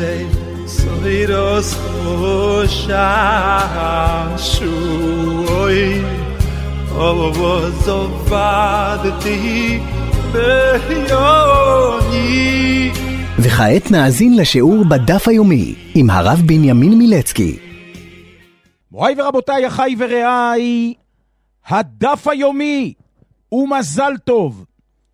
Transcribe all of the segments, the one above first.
soiros shashui ovozovadti beyoni. וכעת נאזין לשיעור בדף היומי עם הרב בנימין מילצקי. מוריי ורבותיי, אחיי ורעיי, הדף היומי ומזל טוב.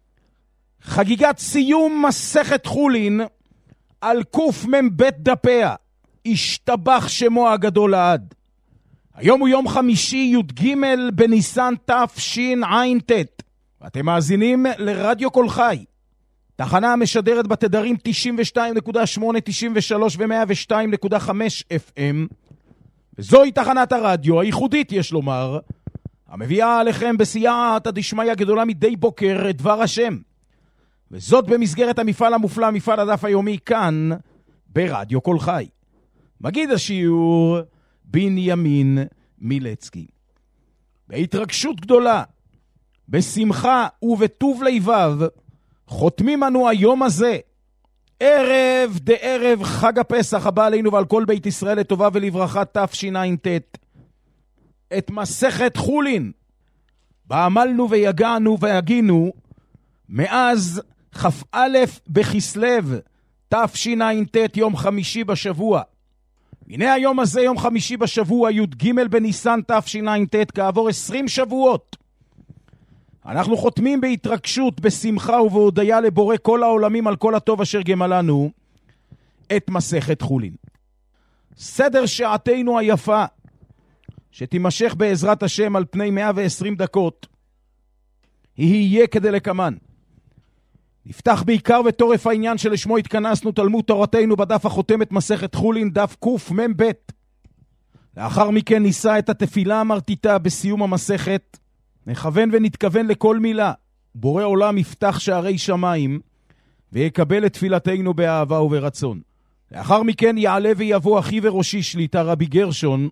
חגיגת סיום מסכת חולין על קוף מבית דפיה, השתבח שמו הגדול לעד. היום הוא יום חמישי י"ג בניסן תשע"ט, ואתם מאזינים לרדיו כל חי, תחנה המשדרת בתדרים 92.8, 93 ו-102.5 FM, וזוהי תחנת הרדיו הייחודית, יש לומר, המביאה עליכם בסייעתא דשמיא גדולה מדי בוקר את דבר השם, וזאת במסגרת המפעל המופלא, מפעל הדף היומי, כאן ברדיו כל חי. מגיד השיעור בנימין מילצקי. בהתרגשות גדולה, בשמחה ובטוב לבב, חותמים אנו היום הזה, ערב דערב חג הפסח הבא עלינו ועל כל בית ישראל לטובה ולברכה תשע"ט, את מסכת חולין, בעמלנו ויגענו והגינו מאז כ"א בכסלו תשע"ט, יום חמישי בשבוע. הנה היום הזה, יום חמישי בשבוע, י"ג בניסן תשע"ט, כעבור 20 שבועות. אנחנו חותמים בהתרגשות, בשמחה ובהודיה לבורא כל העולמים על כל הטוב אשר גמלנו, את מסכת חולין. סדר שעתנו היפה, שתימשך בעזרת השם על פני 120 דקות, יהיה כדלקמן. נפתח בעיקר ותורף העניין שלשמו התכנסנו, תלמוד תורתנו בדף החותמת מסכת חולין, דף קמ"ב. לאחר מכן נישא את התפילה המרטיטה בסיום המסכת, נכוון ונתכוון לכל מילה. בורא עולם יפתח שערי שמיים ויקבל את תפילתנו באהבה וברצון. לאחר מכן יעלה ויבוא אחי וראשי שליטה רבי גרשון,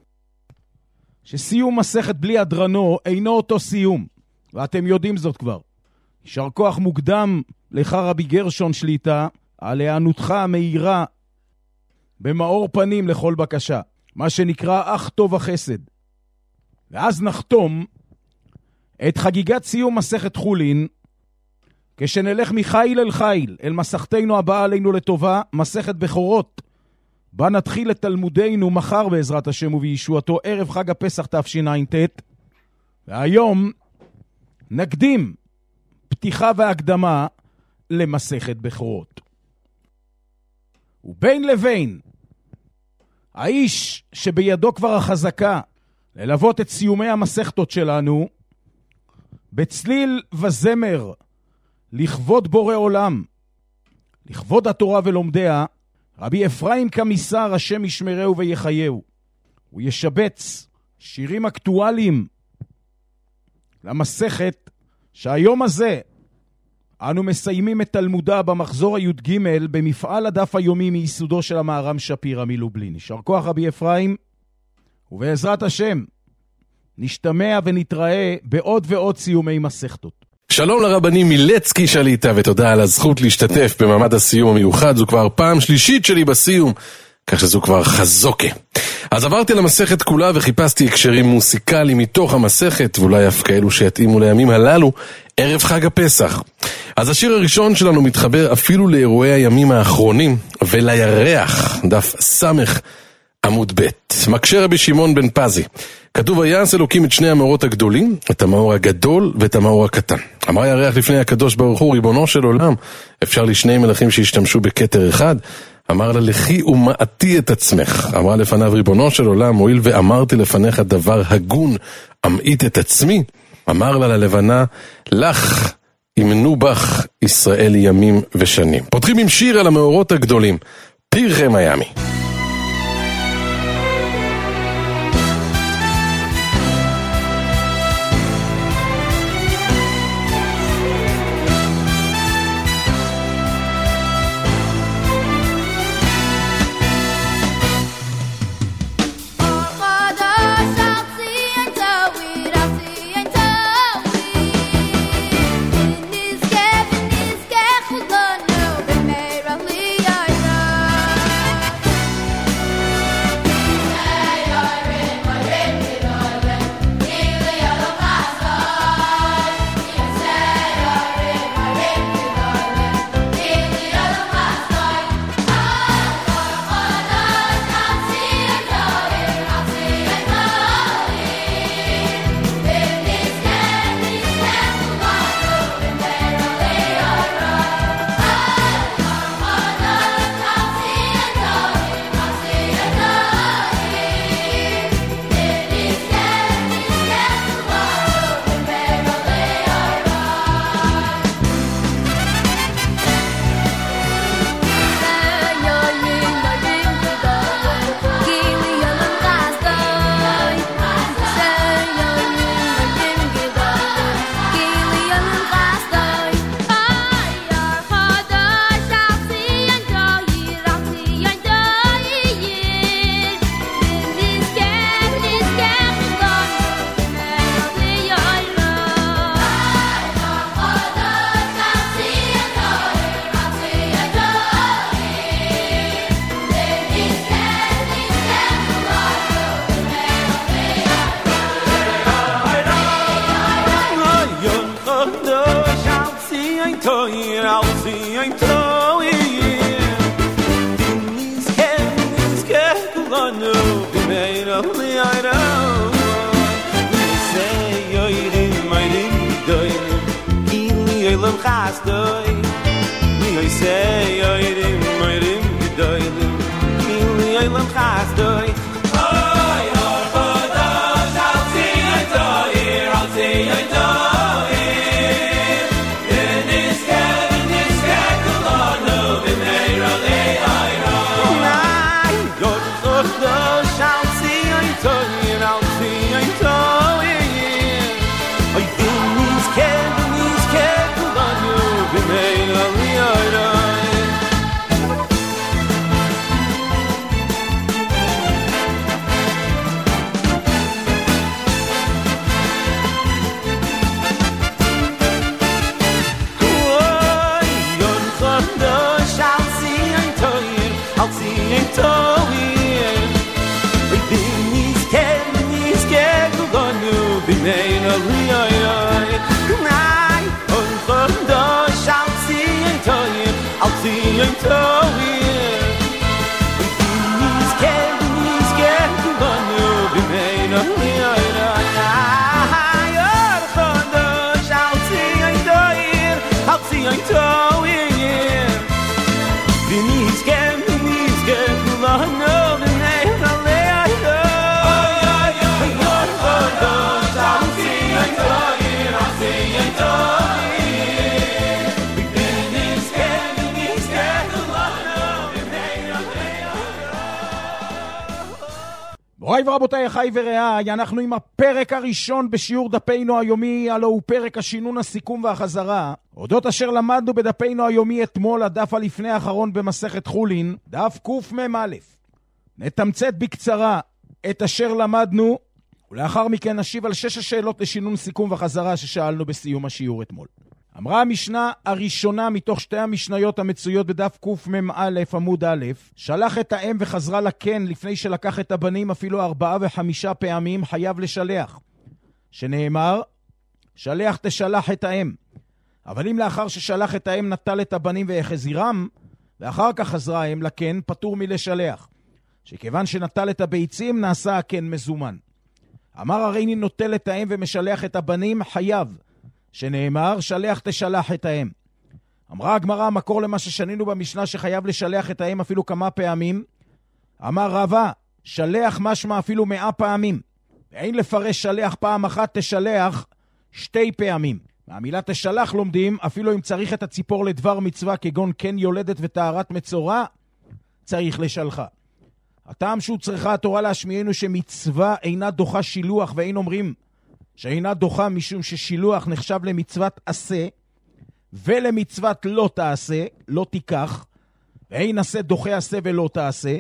שסיום מסכת בלי הדרנו אינו אותו סיום, ואתם יודעים זאת כבר. יישר כוח מוקדם לך רבי גרשון שליטה על הענותך המהירה במאור פנים לכל בקשה, מה שנקרא אך טוב החסד. ואז נחתום את חגיגת סיום מסכת חולין, כשנלך מחיל אל חיל אל מסכתנו הבאה עלינו לטובה, מסכת בכורות, בה נתחיל את תלמודנו מחר בעזרת השם ובישועתו, ערב חג הפסח תשע"ט. והיום נקדים פתיחה והקדמה למסכת בכורות. ובין לבין, האיש שבידו כבר החזקה ללוות את סיומי המסכתות שלנו, בצליל וזמר, לכבוד בורא עולם, לכבוד התורה ולומדיה, רבי אפרים קמיסר, השם ישמרהו ויחייהו. הוא ישבץ שירים אקטואליים למסכת, שהיום הזה אנו מסיימים את תלמודה במחזור הי"ג במפעל הדף היומי מיסודו של המהר"ם שפירא מלובלין. יישר כוח רבי אפרים, ובעזרת השם נשתמע ונתראה בעוד ועוד סיומי מסכתות. שלום לרבנים מילצקי שליטה, ותודה על הזכות להשתתף במעמד הסיום המיוחד. זו כבר פעם שלישית שלי בסיום, כך שזו כבר חזוקה. אז עברתי למסכת כולה וחיפשתי הקשרים מוסיקליים מתוך המסכת, ואולי אף כאלו שיתאימו לימים הללו, ערב חג הפסח. אז השיר הראשון שלנו מתחבר אפילו לאירועי הימים האחרונים, ולירח, דף סמך עמוד ב'. מקשה רבי שמעון בן פזי. כתוב, ויעש אלוקים את שני המאורות הגדולים, את המאור הגדול ואת המאור הקטן. אמר ירח לפני הקדוש ברוך הוא, ריבונו של עולם, אפשר לי שני מלכים שהשתמשו בכתר אחד? אמר לה, לכי ומעטי את עצמך. אמרה לפניו, ריבונו של עולם, הואיל ואמרתי לפניך דבר הגון, אמעיט את עצמי. אמר לה ללבנה, לך ימנו בך ישראל ימים ושנים. פותחים עם שיר על המאורות הגדולים, פירחי מיאמי. khastoi mi say oirim oirim gedoylim mi oilam khastoi oy or bodosh al tiyatoir al tiyatoir in this kolano b'meira le'ayra nay yor bodosh al tiyatoir al tiyatoir oy in this kolano b'meira le'ayra. מוריי ורבותיי, אחיי ורעיי, אנחנו עם הפרק הראשון בשיעור דפינו היומי, הלא הוא פרק השינון, הסיכום והחזרה. אודות אשר למדנו בדפינו היומי אתמול, הדף הלפני האחרון במסכת חולין, דף קמ"א. נתמצת בקצרה את אשר למדנו, ולאחר מכן נשיב על 6 השאלות לשינון, סיכום וחזרה ששאלנו בסיום השיעור אתמול. אמרה המשנה הראשונה מתוך 2 המשניות המצויות בדף קמ"א עמוד א', שלח את האם וחזרה לקן לפני שלקח את הבנים אפילו 4 ו5 פעמים, חייב לשלח, שנאמר שלח תשלח את האם. אבל אם לאחר ששלח את האם נטל את הבנים והחזירם ואחר כך חזרה האם לקן, פטור מלשלח, שכיוון שנטל את הביצים נעשה הקן מזומן. אמר הריני נוטל את האם ומשלח את הבנים, חייב, שנאמר שלח תשלח את האם. אמרה הגמרא, המקור למה ששנינו במשנה שחייב לשלח את האם אפילו כמה פעמים, אמר רבא שלח משמע אפילו 100 פעמים, ואין לפרש שלח פעם אחת, תשלח 2 פעמים. מהמילה תשלח לומדים אפילו אם צריך את הציפור לדבר מצווה כגון כן יולדת וטהרת מצורע, צריך לשלחה. הטעם שהוא צריכה התורה להשמיענו שמצווה אינה דוחה שילוח, ואין אומרים שאינה דוחה משום ששילוח נחשב למצוות עשה ולמצוות לא תעשה, לא תיקח, ואין עשה דוחה עשה ולא תעשה.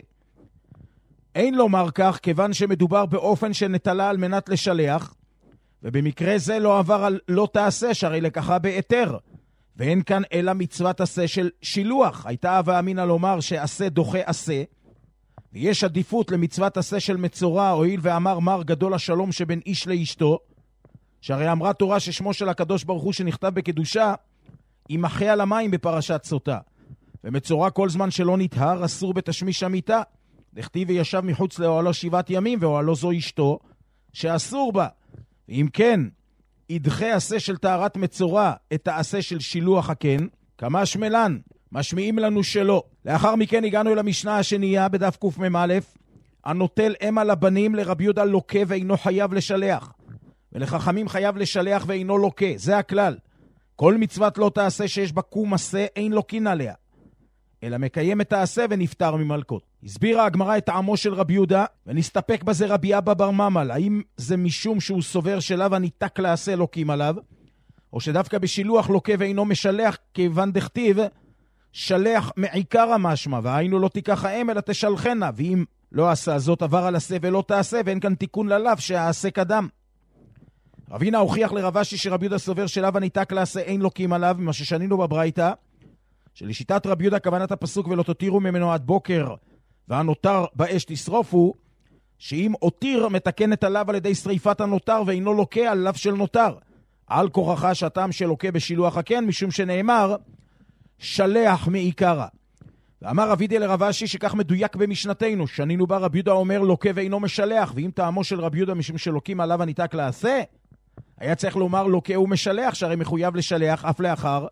אין לומר כך כיוון שמדובר באופן שנטלה על מנת לשלח, ובמקרה זה לא עבר על לא תעשה, שהרי לקחה בהיתר, ואין כאן אלא מצוות עשה של שילוח. הייתה הווה אמינא לומר שעשה דוחה עשה, ויש עדיפות למצוות עשה של מצורע, הואיל ואמר מר גדול השלום שבין איש לאשתו, שהרי אמרה תורה ששמו של הקדוש ברוך הוא שנכתב בקדושה ימחה על המים בפרשת סוטה, ומצורע כל זמן שלא נטהר אסור בתשמיש המיטה, דכתיב וישב מחוץ לאוהלו 7 ימים ואוהלו זו אשתו שאסור בה. ואם כן ידחה עשה של טהרת מצורע את העשה של שילוח הקן, כמה שמלן משמיעים לנו שלא. לאחר מכן הגענו אל המשנה השנייה בדף קמ"א, הנוטל אם על הבנים, לרבי יהודה לוקה ואינו חייב לשלח, ולחכמים חייב לשלח ואינו לוקה. זה הכלל. כל מצוות לא תעשה שיש בה קום עשה אין לוקין עליה, אלא מקיים את העשה ונפטר ממלכות. הסבירה הגמרא את טעמו של רבי יהודה, ונסתפק בזה רבי אבא בר ממל. האם זה משום שהוא סובר שלאו הניתק לעשה לוקים עליו, או שדווקא בשילוח לוקה ואינו משלח, כיוון דכתיב שלח מעיקר המשמע, והיינו לא תיקח האם אלא תשלחנה, ואם לא עשה זאת עבר על עשה ולא תעשה, ואין כאן תיקון ללאו שהעשה קדם. רבינה הוכיח לרבשי שרבי יהודה סובר שלאו הניתק לעשה אין לוקים עליו, ממה ששנינו בברייתא, שלשיטת רבי יהודה כוונת הפסוק ולא תותירו ממנו עד בוקר והנותר באש תשרופו, שאם אותיר מתקנת עליו על ידי שריפת הנותר ואינו לוקה על לאו של נותר, על כורחה שהטעם שלוקה בשילוח הקן, משום שנאמר שלח מעיקרה. ואמר רבי דיה לרבשי שכך מדויק במשנתנו, שנינו בה רבי יהודה אומר לוקה ואינו משלח, ואם טעמו של רבי יהודה משום שלוקים עליו הניתק לעשה, היה צריך לומר לוקה ומשלח, שהרי מחויב לשלח אף לאחר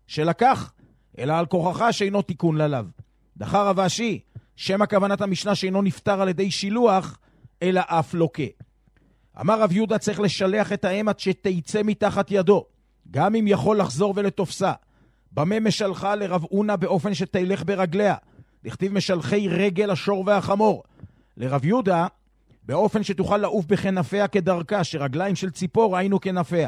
שלקח, אלא על כוחך שאינו תיקון ללאו. דחה רב אשי, שם הכוונת המשנה שאינו נפטר על ידי שילוח, אלא אף לוקה. אמר רב יהודה צריך לשלח את האם עד שתיצא מתחת ידו, גם אם יכול לחזור ולתופסה. במה משלחה לרב אונה באופן שתלך ברגליה? לכתיב משלחי רגל השור והחמור. לרב יהודה, באופן שתוכל לעוף בכנפיה כדרכה, שרגליים של ציפור היינו כנפיה.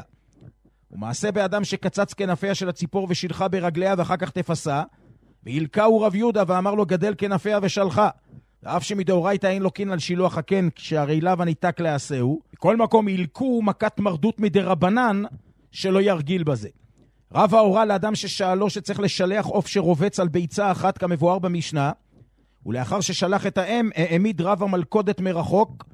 ומעשה באדם שקצץ כנפיה של הציפור ושילחה ברגליה ואחר כך תפסה, והילקהו רב יהודה ואמר לו גדל כנפיה ושלחה. ואף שמדאורייתא אין לוקין על שילוח הקן, כשהרי לאו הניתק לעשהו, בכל מקום הילקו מכת מרדות מדרבנן שלא ירגיל בזה. רב ההורה לאדם ששאלו שצריך לשלח עוף שרובץ על ביצה אחת כמבואר במשנה, ולאחר ששלח את האם, העמיד רב המלכודת מרחוק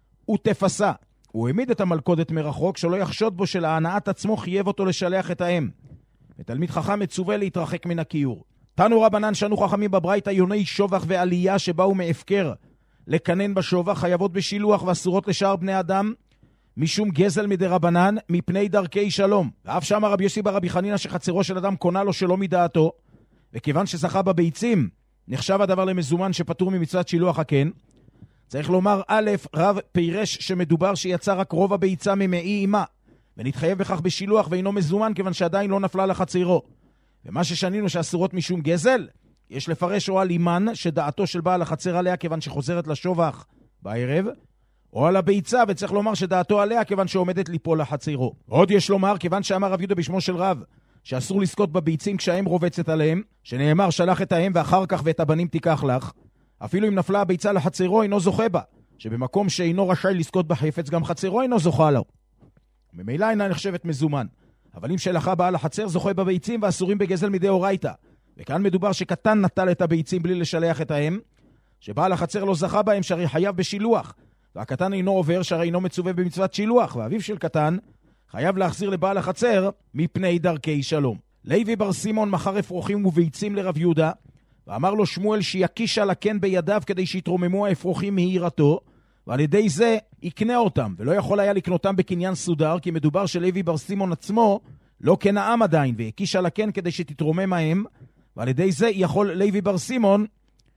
ותפסה. הוא העמיד את המלכודת מרחוק, שלא יחשוד בו שלהנאת עצמו חייב אותו לשלח את האם. ותלמיד חכם מצווה להתרחק מן הכיור. תנו רבנן שנו חכמים בברייתא, יוני שובח ועלייה שבאו מהפקר לקנן בשובח, חייבות בשילוח ואסורות לשאר בני אדם, משום גזל מדרבנן, מפני דרכי שלום. ואף שם רבי יוסי ברבי חנינא שחצרו של אדם קונה לו שלא מדעתו, וכיוון שזכה בביצים, נחשב הדבר למזומן שפטור ממצוות שילוח הקן. צריך לומר, א', רב פירש שמדובר שיצא רק רוב הביצה ממעי אימה, ונתחייב בכך בשילוח ואינו מזומן, כיוון שעדיין לא נפלה לחצירו. ומה ששנינו שאסורות משום גזל, יש לפרש או על אימן שדעתו של בעל החצר עליה כיוון שחוזרת לשובח בערב, או על הביצה, וצריך לומר שדעתו עליה כיוון שעומדת ליפול לחצירו. עוד יש לומר, כיוון שאמר רב יהודה בשמו של רב, שאסור לזכות בביצים כשהאם רובצת עליהם, שנאמר שלח את האם ואחר כך ואת הבנים תיקח לך, אפילו אם נפלה הביצה לחצירו אינו זוכה בה, שבמקום שאינו רשאי לזכות בחפץ גם חצירו אינו זוכה לו. ממילא אינה נחשבת מזומן, אבל אם שלחה בעל החצר זוכה בביצים ואסורים בגזל מדאורייתא. וכאן מדובר שקטן נטל את הביצים בלי לשלח את האם, שבעל החצר לא זכה בהם שהרי חייב בשילוח, והקטן אינו עובר שהרי אינו מצווה במצוות שילוח, ואביו של קטן חייב להחזיר לבעל החצר מפני דרכי שלום. לוי בר סימון מכר אפרוחים וביצים לרב יהודה, ואמר לו שמואל שיקיש על הקן בידיו כדי שיתרוממו האפרוחים מהירתו, ועל ידי זה יקנה אותם, ולא יכול היה לקנותם בקניין סודר, כי מדובר שלוי בר סימון עצמו לא כנעם עדיין, והקיש על הקן כדי שתתרומם מהם, ועל ידי זה יכול לוי בר סימון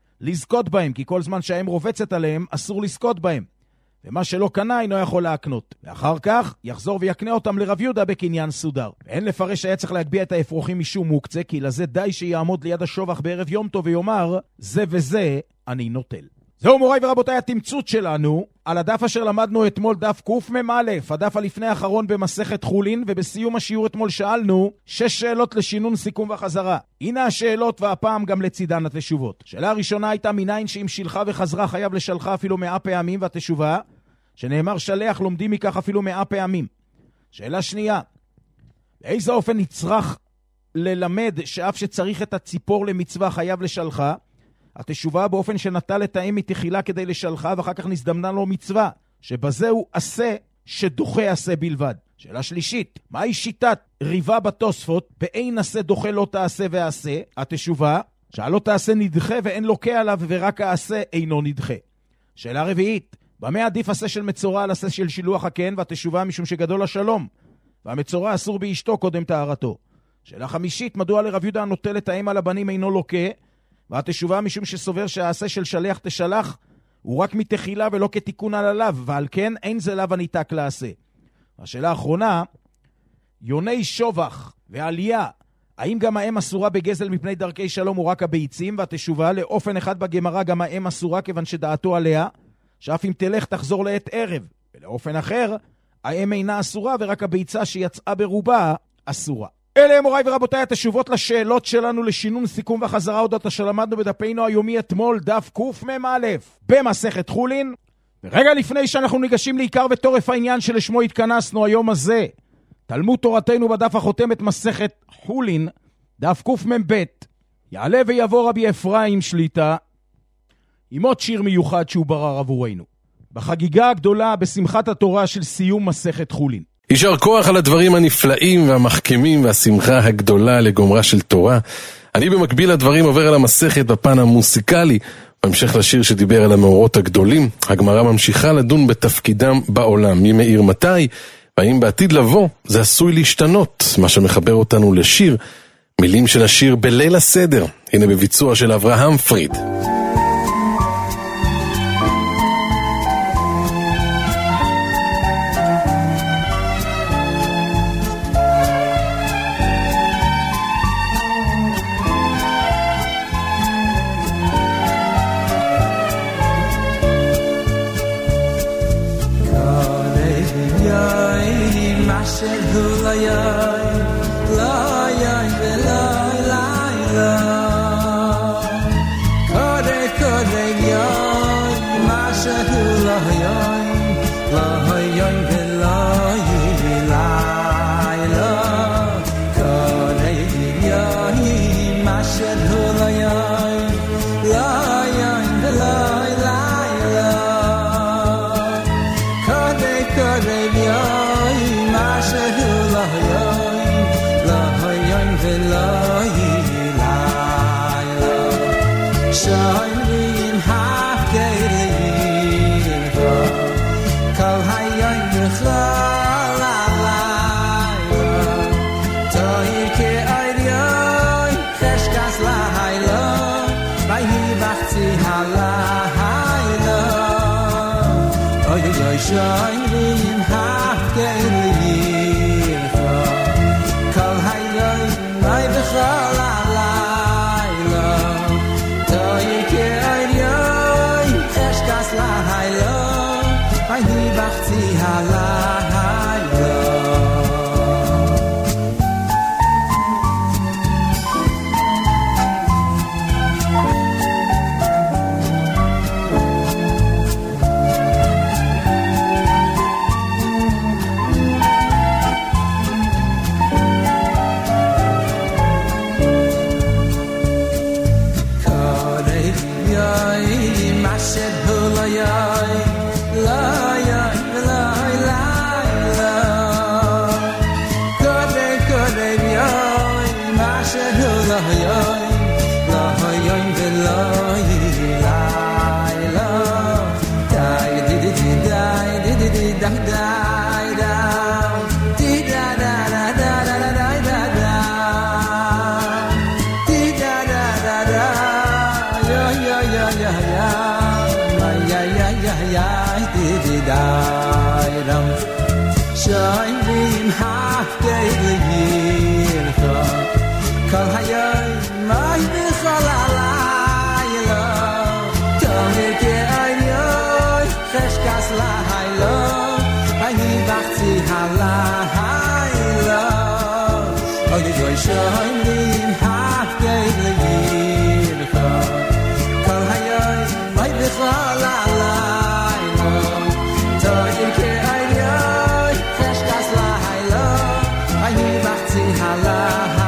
לזכות בהם, כי כל זמן שהאם רובצת עליהם אסור לזכות בהם, ומה שלא קנה אינו יכול להקנות. ואחר כך יחזור ויקנה אותם לרב יהודה בקניין סודר. ואין לפרש שהיה צריך להגביע את האפרוחים משום מוקצה, כי לזה די שיעמוד ליד השובח בערב יום טוב ויאמר, זה וזה אני נוטל. זהו מוריי ורבותיי התמצות שלנו על הדף אשר למדנו אתמול, דף קמ"א, הדף הלפני האחרון במסכת חולין, ובסיום השיעור אתמול שאלנו 6 שאלות לשינון סיכום וחזרה. הנה השאלות והפעם גם לצידן התשובות. שאלה הראשונה הייתה מניין שאם שילחה וחזרה חייב לשלחה אפילו 100 פעמים, והתשובה שנאמר שלח לומדים מכך אפילו 100 פעמים. שאלה שנייה, באיזה אופן נצרך ללמד שאף שצריך את הציפור למצווה חייב לשלחה? התשובה באופן שנטל את האם מתחילה כדי לשלחה ואחר כך נזדמנה לו מצווה, שבזה הוא עשה שדוחה עשה בלבד. שאלה שלישית, מהי שיטת ריבה בתוספות, באין עשה דוחה לא תעשה ועשה? התשובה, שהלא תעשה נדחה ואין לוקה עליו ורק העשה אינו נדחה. שאלה רביעית, במה עדיף עשה של מצורע על עשה של שילוח הקן? והתשובה משום שגדול השלום, והמצורע אסור באשתו קודם טהרתו. שאלה חמישית, מדוע לרב יהודה הנוטל את האם על הבנים אינו לוקה? והתשובה משום שסובר שהעשה של שלח תשלח הוא רק מתחילה ולא כתיקון על הלאו, ועל כן אין זה לאו הניתק לעשה. השאלה האחרונה, יוני שובח ועלייה, האם גם האם אסורה בגזל מפני דרכי שלום או רק הביצים? והתשובה, לאופן אחד בגמרא גם האם אסורה כיוון שדעתו עליה, שאף אם תלך תחזור לעת ערב, ולאופן אחר, האם אינה אסורה ורק הביצה שיצאה ברובה אסורה. אלה מוריי ורבותיי התשובות לשאלות שלנו לשינון סיכום וחזרה אודות אשר למדנו בדפנו היומי אתמול, דף קמ"א במסכת חולין. ורגע לפני שאנחנו ניגשים לעיקר וטורף העניין שלשמו התכנסנו היום הזה, תלמוד תורתנו בדף החותם את מסכת חולין, דף קמ"ב, יעלה ויבוא רבי אפרים שליטה עם עוד שיר מיוחד שהוא ברר עבורנו בחגיגה הגדולה בשמחת התורה של סיום מסכת חולין. יישר כוח על הדברים הנפלאים והמחכמים והשמחה הגדולה לגומרה של תורה. אני במקביל לדברים עובר על המסכת בפן המוסיקלי, בהמשך לשיר שדיבר על המאורות הגדולים. הגמרא ממשיכה לדון בתפקידם בעולם, מי מאיר מתי, והאם בעתיד לבוא זה עשוי להשתנות, מה שמחבר אותנו לשיר מילים של השיר בליל הסדר, הנה בביצוע של אברהם פריד. Shining half gayly Kol hayom ay b'chol halayla Toyke ayyoy cheshkas lahayla Ayhi b'chzi halayla Shining half daily Kol hayom ay b'chol halayla Toyke ayyoy cheshkas lahayla Ayhi b'chzi halayla Oy shining half daily Kol hayom ay b'chol halayla Toyke ayyoy cheshkas lahayla Ayhi b'chzi halayla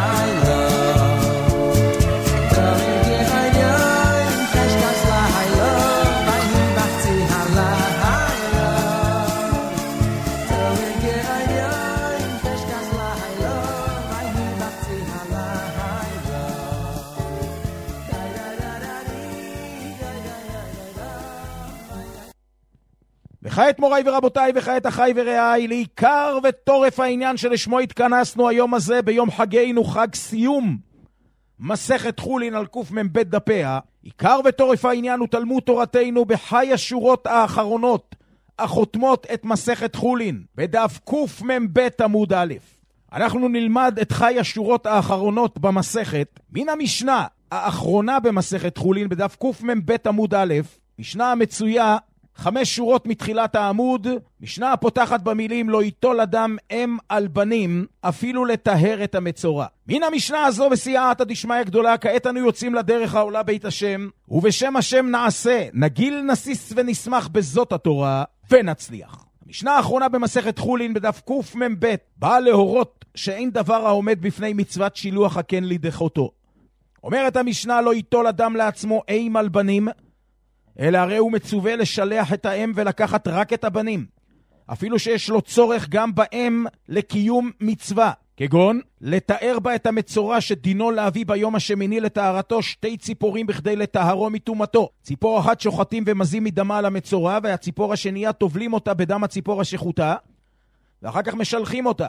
וכעת מוריי ורבותיי וכעת אחיי ורעיי, לעיקר וטורף העניין שלשמו התכנסנו היום הזה ביום חגנו, חג סיום מסכת חולין על קמ"ב דפיה. עיקר וטורף העניין הוא תלמוד תורתנו בחי השורות האחרונות החותמות את מסכת חולין בדף קמ"ב עמוד א'. אנחנו נלמד את חי השורות האחרונות במסכת מן המשנה האחרונה במסכת חולין בדף קמ"ב עמוד א', משנה המצויה 5 שורות מתחילת העמוד, משנה הפותחת במילים לא ייטול אדם אם על בנים אפילו לטהר את המצורע. מן המשנה הזו בסייעתא דשמיא גדולה כעת אנו יוצאים לדרך העולה בית השם, ובשם השם נעשה, נגיל נסיס ונשמח בזאת התורה ונצליח. המשנה האחרונה במסכת חולין בדף קמ"ב באה להורות שאין דבר העומד בפני מצוות שילוח הקן לדחותו. אומרת המשנה לא ייטול אדם לעצמו אם על בנים, אלא הרי הוא מצווה לשלח את האם ולקחת רק את הבנים, אפילו שיש לו צורך גם באם לקיום מצווה, כגון לתאר בה את המצורע שדינו להביא ביום השמיני לטהרתו 2 ציפורים בכדי לטהרו מטומאתו. ציפור אחת שוחטים ומזים מדמה על המצורע, והציפור השנייה טובלים אותה בדם הציפור השחוטה, ואחר כך משלחים אותה.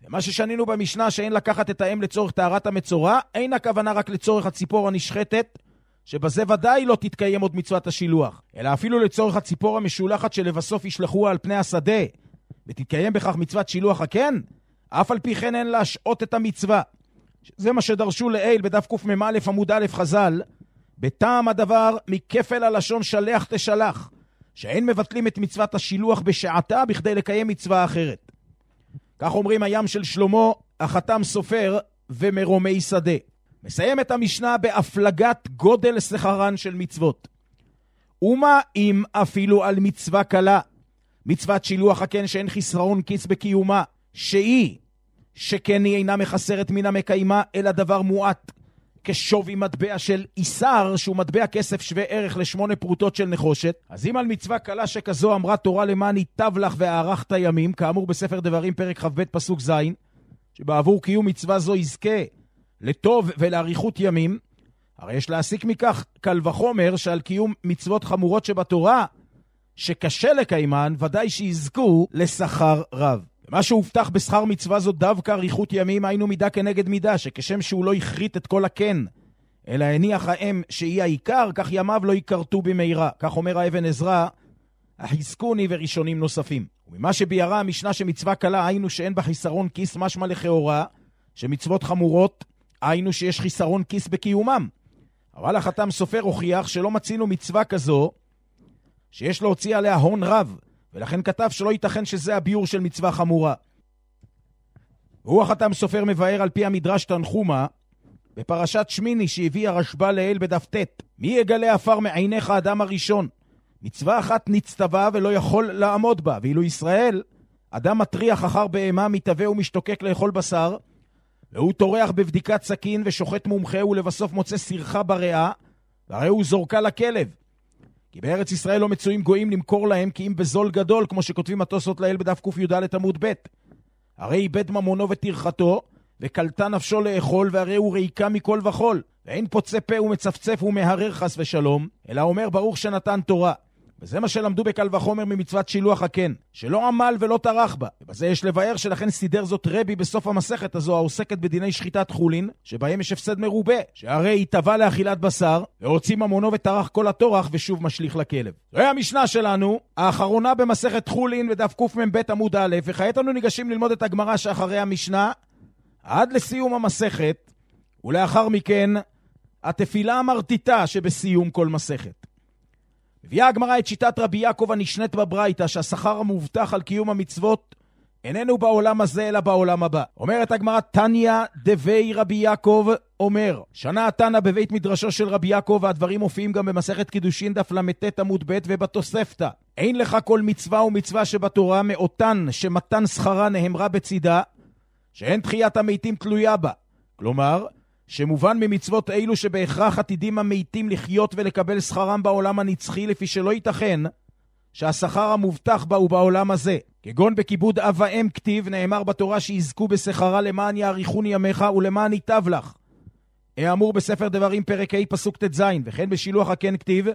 ומה ששנינו במשנה שאין לקחת את האם לצורך טהרת המצורע, אין הכוונה רק לצורך הציפור הנשחטת, שבזה ודאי לא תתקיים עוד מצוות השילוח, אלא אפילו לצורך הציפור המשולחת שלבסוף ישלחוה על פני השדה, ותתקיים בכך מצוות שילוח הקן, אף על פי כן אין להשעות את המצווה. זה מה שדרשו לעיל בדף קמ"א עמוד א' חז"ל, בטעם הדבר מכפל הלשון שלח תשלח, שאין מבטלים את מצוות השילוח בשעתה בכדי לקיים מצווה אחרת. כך אומרים הים של שלמה, החתם סופר ומרומי שדה. מסיים את המשנה בהפלגת גודל שכרן של מצוות. ומה אם אפילו על מצווה קלה, מצוות שילוח הקן שאין חסרון כיס בקיומה, שכן היא אינה מחסרת מן המקיימה אלא דבר מועט, כשווי מטבע של איסר, שהוא מטבע כסף שווה ערך ל8 פרוטות של נחושת. אז אם על מצווה קלה שכזו אמרה תורה למען ייטב לך והארכת ימים, כאמור בספר דברים פרק כ"ב פסוק ז', שבעבור קיום מצווה זו יזכה לטוב ולאריכות ימים, הרי יש להסיק מכך קל וחומר שעל קיום מצוות חמורות שבתורה, שקשה לקיימן, ודאי שיזכו לשכר רב. ומה שהובטח בשכר מצווה זו דווקא אריכות ימים, היינו מידה כנגד מידה, שכשם שהוא לא יחריט את כל הקן, אלא הניח האם שהיא העיקר, כך ימיו לא יקרתו במהירה. כך אומר האבן עזרא, החזקוני וראשונים נוספים. וממה שביארה המשנה שמצווה קלה, היינו שאין בה חיסרון כיס, משמע לכאורה, שמצוות חמורות, היינו שיש חיסרון כיס בקיומם. אבל החתם סופר הוכיח שלא מצינו מצווה כזו, שיש להוציא עליה הון רב, ולכן כתב שלא ייתכן שזה הביור של מצווה חמורה. והוא החתם סופר מבאר על פי המדרש תנחומה, בפרשת שמיני שהביא הרשב"א לעיל בדף ט', מי יגלה עפר מעיניך אדם הראשון? מצווה אחת נצטווה ולא יכול לעמוד בה, ואילו ישראל, אדם מטריח אחר בהמה, מתהווה ומשתוקק לאכול בשר, והוא טורח בבדיקת סכין ושוחט מומחה ולבסוף מוצא סרחה בריאה, והרי הוא זורקה לכלב. כי בארץ ישראל לא מצויים גויים למכור להם כי אם בזול גדול, כמו שכותבים התוספות לעיל בדף ק"ד עמוד ב'. הרי איבד ממונו וטרחתו, וקלטה נפשו לאכול, והרי הוא ריקה מכל וכל. ואין פוצה פה ומצפצף ומהרר חס ושלום, אלא אומר ברוך שנתן תורה. וזה מה שלמדו בקל וחומר ממצוות שילוח הקן, שלא עמל ולא טרח בה. ובזה יש לבאר שלכן סידר זאת רבי בסוף המסכת הזו העוסקת בדיני שחיטת חולין, שבהם יש הפסד מרובה, שהרי היא טבע לאכילת בשר, והוציא ממונו וטרח כל התורח ושוב משליך לכלב. זוהי המשנה שלנו, האחרונה במסכת חולין בדף קמ"ב עמוד א', וכעת אנו ניגשים ללמוד את הגמרא שאחרי המשנה, עד לסיום המסכת, ולאחר מכן, התפילה המרטיטה שבסיום כל מסכת. מביאה הגמרא את שיטת רבי יעקב הנשנית בברייתא, שהשכר המובטח על קיום המצוות איננו בעולם הזה אלא בעולם הבא. אומרת הגמרא, תניא דבי רבי יעקב אומר, שנה התנא בבית מדרשו של רבי יעקב, והדברים מופיעים גם במסכת קידושין דף ל"ט עמוד ב' ובתוספתא. אין לך כל מצווה ומצווה שבתורה מאותן שמתן שכרה נאמרה בצידה, שאין תחיית המתים תלויה בה. כלומר, שמובן ממצוות אלו שבהכרח עתידים המתים לחיות ולקבל שכרם בעולם הנצחי, לפי שלא ייתכן שהשכר המובטח בה הוא בעולם הזה. כגון בכיבוד אב ואם כתיב, נאמר בתורה שיזכו בשכרה למען יאריכון ימיך ולמען ייטב לך. האמור בספר דברים פרק ה' פסוק ט"ז, וכן בשילוח הקן כתיב,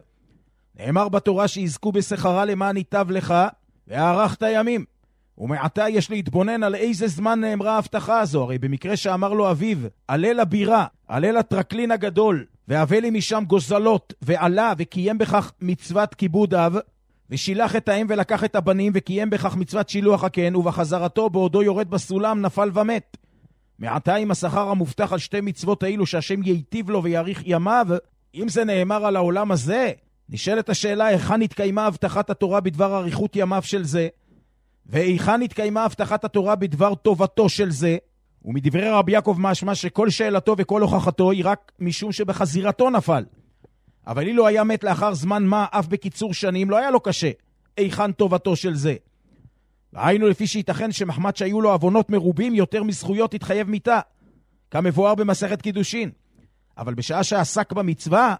נאמר בתורה שיזכו בשכרה למען ייטב לך והארכת ימים. ומעתה יש להתבונן על איזה זמן נאמרה ההבטחה הזו. הרי במקרה שאמר לו אביו, עלה לבירה, עלה לטרקלין הגדול, והבא לי משם גוזלות, ועלה וקיים בכך מצוות כיבוד אב, ושילח את האם ולקח את הבנים, וקיים בכך מצוות שילוח הקן, ובחזרתו בעודו יורד בסולם נפל ומת. מעתה עם השכר המובטח על שתי מצוות האלו שהשם ייטיב לו ויאריך ימיו, אם זה נאמר על העולם הזה, נשאלת השאלה היכן התקיימה הבטחת התורה בדבר אריכות ימיו של זה, והיכן התקיימה הבטחת התורה בדבר טובתו של זה. ומדברי רבי יעקב משמע שכל שאלתו וכל הוכחתו היא רק משום שבחזירתו נפל. אבל אילו היה מת לאחר זמן מה, אף בקיצור שנים, לא היה לו קשה היכן טובתו של זה. והיינו לפי שייתכן שמחמת שהיו לו עוונות מרובים, יותר מזכויות התחייב מיתה, כמבואר במסכת קידושין. אבל בשעה שעסק במצווה,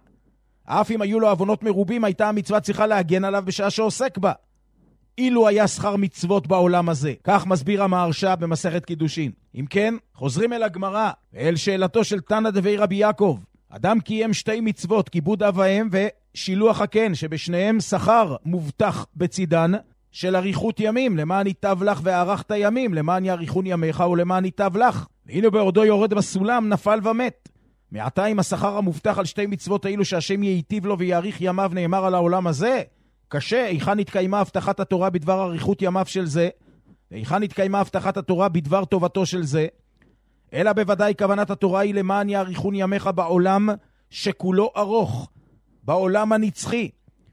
אף אם היו לו עוונות מרובים, הייתה המצווה צריכה להגן עליו בשעה שעוסק בה, אילו היה שכר מצוות בעולם הזה. כך מסביר המהרש"א במסכת קידושין. אם כן, חוזרים אל הגמרא ואל שאלתו של תנא דבי רבי יעקב. אדם קיים שתי מצוות, כיבוד אב ואם ושילוח הקן, שבשניהם שכר מובטח בצידן. של אריכות ימים, למען ייטב לך וארכת ימים, למען יאריכון ימיך ולמען ייטב לך. והנה בעודו יורד בסולם נפל ומת. מעתה עם השכר המובטח על שתי מצוות האלו שהשם ייטיב לו ויאריך ימיו נאמר על העולם הזה, קשה, היכן התקיימה הבטחת התורה בדבר אריכות ימיו של זה, והיכן התקיימה הבטחת התורה בדבר טובתו של זה, אלא בוודאי כוונת התורה היא למען יאריכון ימיך בעולם שכולו ארוך, בעולם הנצחי,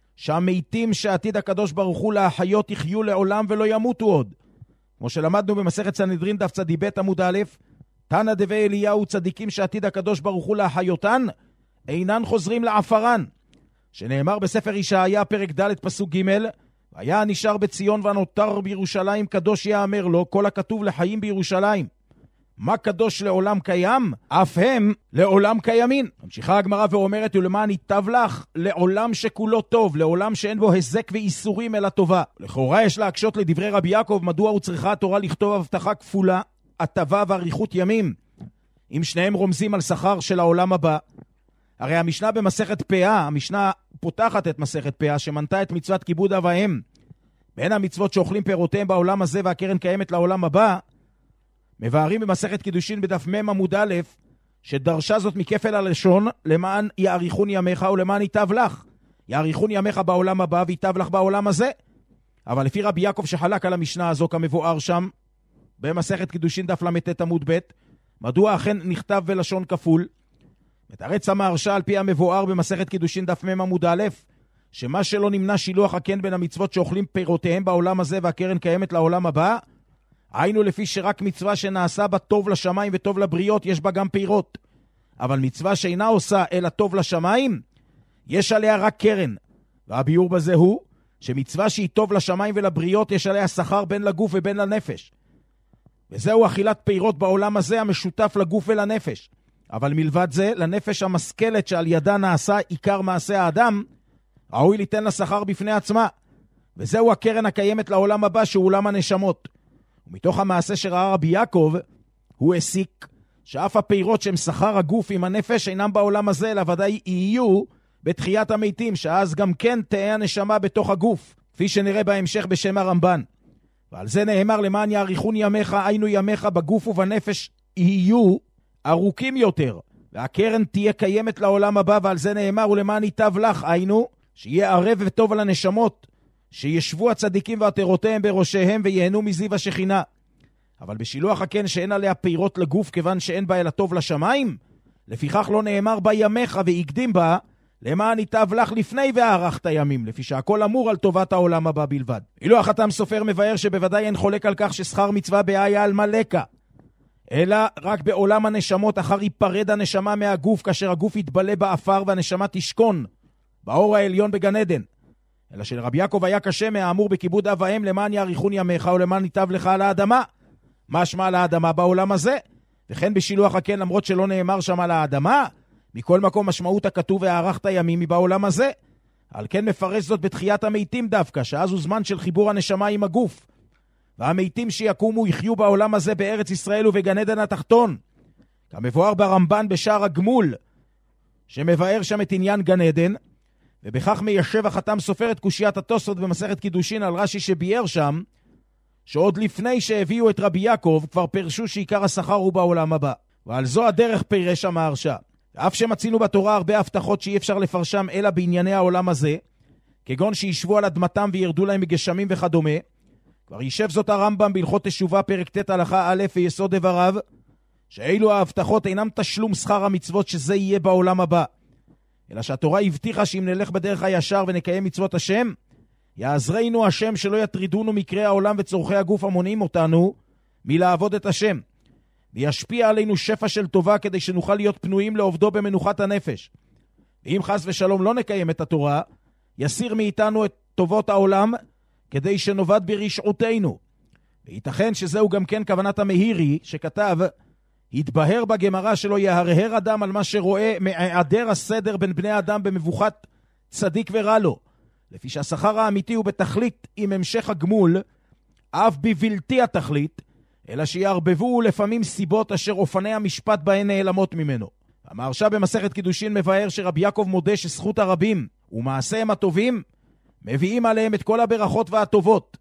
שהמתים שעתיד הקדוש ברוך הוא להחיות יחיו לעולם ולא ימותו עוד. כמו שלמדנו במסכת סנהדרין דף צ"ב עמוד א', תנא דבי אליהו צדיקים שעתיד הקדוש ברוך הוא להחיותן, אינן חוזרים לעפרן. שנאמר בספר ישעיה פרק ד' פסוק ג', והיה נשאר בציון ונותר בירושלים קדוש יאמר לו, כל הכתוב לחיים בירושלים. מה קדוש לעולם קיים? אף הם לעולם קיימים. ממשיכה הגמרא ואומרת, ולמען ייטב לך לעולם שכולו טוב, לעולם שאין בו הזק ואיסורים אלא טובה. לכאורה יש להקשות לדברי רבי יעקב, מדוע הוא צריכה התורה לכתוב הבטחה כפולה, הטבה ואריכות ימים, אם שניהם רומזים על שכר של העולם הבא. הרי המשנה במסכת פאה, המשנה פותחת את מסכת פאה, שמנתה את מצוות כיבוד אב ואם, בין המצוות שאוכלים פירותיהם בעולם הזה והקרן קיימת לעולם הבא, מבארים במסכת קידושין בדף מ' עמוד א', שדרשה זאת מכפל הלשון, למען יאריכון ימיך ולמען ייטב לך. יאריכון ימיך בעולם הבא וייטב לך בעולם הזה. אבל לפי רבי יעקב שחלק על המשנה הזו כמבואר שם, במסכת קידושין דף למ"ט עמוד ב', מדוע אכן נכתב בלשון כפול? מתרץ המהרש"א על פי המבואר במסכת קידושין דף מ' עמוד א', שמה שלא נמנע שילוח הקן בין המצוות שאוכלים פירותיהם בעולם הזה והקרן קיימת לעולם הבא, היינו לפי שרק מצווה שנעשה בה טוב לשמיים וטוב לבריות יש בה גם פירות, אבל מצווה שאינה עושה אלא טוב לשמיים יש עליה רק קרן. והביאור בזה הוא שמצווה שהיא טוב לשמיים ולבריות יש עליה שכר בין לגוף ובין לנפש, וזהו אכילת פירות בעולם הזה המשותף לגוף ולנפש. אבל מלבד זה, לנפש המשכלת שעל ידה נעשה עיקר מעשה האדם, ראוי ליתן לה שכר בפני עצמה, וזהו הקרן הקיימת לעולם הבא שהוא עולם הנשמות. ומתוך המעשה שראה רבי יעקב, הוא הסיק שאף הפירות שהם שכר הגוף עם הנפש אינם בעולם הזה, אלא ודאי יהיו בתחיית המתים, שאז גם כן תהיה הנשמה בתוך הגוף, כפי שנראה בהמשך בשם הרמב"ן. ועל זה נאמר למען יאריכון ימיך, היינו ימיך בגוף ובנפש יהיו ארוכים יותר, והקרן תהיה קיימת לעולם הבא, ועל זה נאמר ולמען ייטב לך, היינו שיהיה ערב וטוב על הנשמות, שישבו הצדיקים ועטרותיהם בראשיהם ויהנו מזיו השכינה. אבל בשילוח הקן שאין עליה פירות לגוף כיוון שאין בה אלא טוב לשמיים, לפיכך לא נאמר בה ימיך והקדים בה, למען ייטב לך לפני והארכת ימים, לפי שהכל אמור על טובת העולם הבא בלבד. אילו החתם סופר מבאר שבוודאי אין חולק על כך ששכר מצווה בהיה על מלכה, אלא רק בעולם הנשמות אחר ייפרד הנשמה מהגוף, כאשר הגוף יתבלה באפר והנשמה תשכון באור העליון בגן עדן. אלא שלרבי יעקב היה קשה מהאמור בכיבוד אב ואם, למען יאריכון ימיך ולמען ייטב לך על האדמה. משמע על האדמה בעולם הזה, וכן בשילוח הקן למרות שלא נאמר שם על האדמה, מכל מקום משמעות הכתוב והארכת הימים היא בעולם הזה. על כן מפרש זאת בתחיית המתים דווקא, שאז הוא זמן של חיבור הנשמה עם הגוף, והמתים שיקומו יחיו בעולם הזה בארץ ישראל ובגן עדן התחתון, כמבואר ברמב"ן בשער הגמול, שמבאר שם את עניין גן עדן. ובכך מיישב החתם סופר את קושיית התוספות במסכת קידושין על רש"י שביאר שם, שעוד לפני שהביאו את רבי יעקב כבר פרשו שעיקר השכר הוא בעולם הבא, ועל זו הדרך פירש המהרש"א. אף שמצינו בתורה הרבה הבטחות שאי אפשר לפרשם אלא בענייני העולם הזה, כגון שישבו על אדמתם וירדו להם מגשמים וכדומה, כבר יישב זאת הרמב"ם בהלכות תשובה פרק ט' הלכה א' ויסוד דבריו, שאילו ההבטחות אינם תשלום שכר המצוות שזה יהיה בעולם הבא, אלא שהתורה הבטיחה שאם נלך בדרך הישר ונקיים מצוות השם, יעזרנו השם שלא יטרידונו מקרי העולם וצורכי הגוף המונעים אותנו מלעבוד את השם, וישפיע עלינו שפע של טובה כדי שנוכל להיות פנויים לעובדו במנוחת הנפש. ואם חס ושלום לא נקיים את התורה, יסיר מאיתנו את טובות העולם כדי שנובד ברשעותנו. וייתכן שזהו גם כן כוונת המהירי שכתב, התבהר בגמרא שלו יהרהר אדם על מה שרואה מעדר הסדר בין בני אדם במבוכת צדיק ורע לו, לפי שהשכר האמיתי הוא בתכלית עם המשך הגמול, אף בבלתי התכלית, אלא שיערבבו לפעמים סיבות אשר אופני המשפט בהן נעלמות ממנו. המהרש"א במסכת קידושין מבאר שרבי יעקב מודה שזכות הרבים ומעשיהם הטובים מביאים עליהם את כל הברכות והטובות,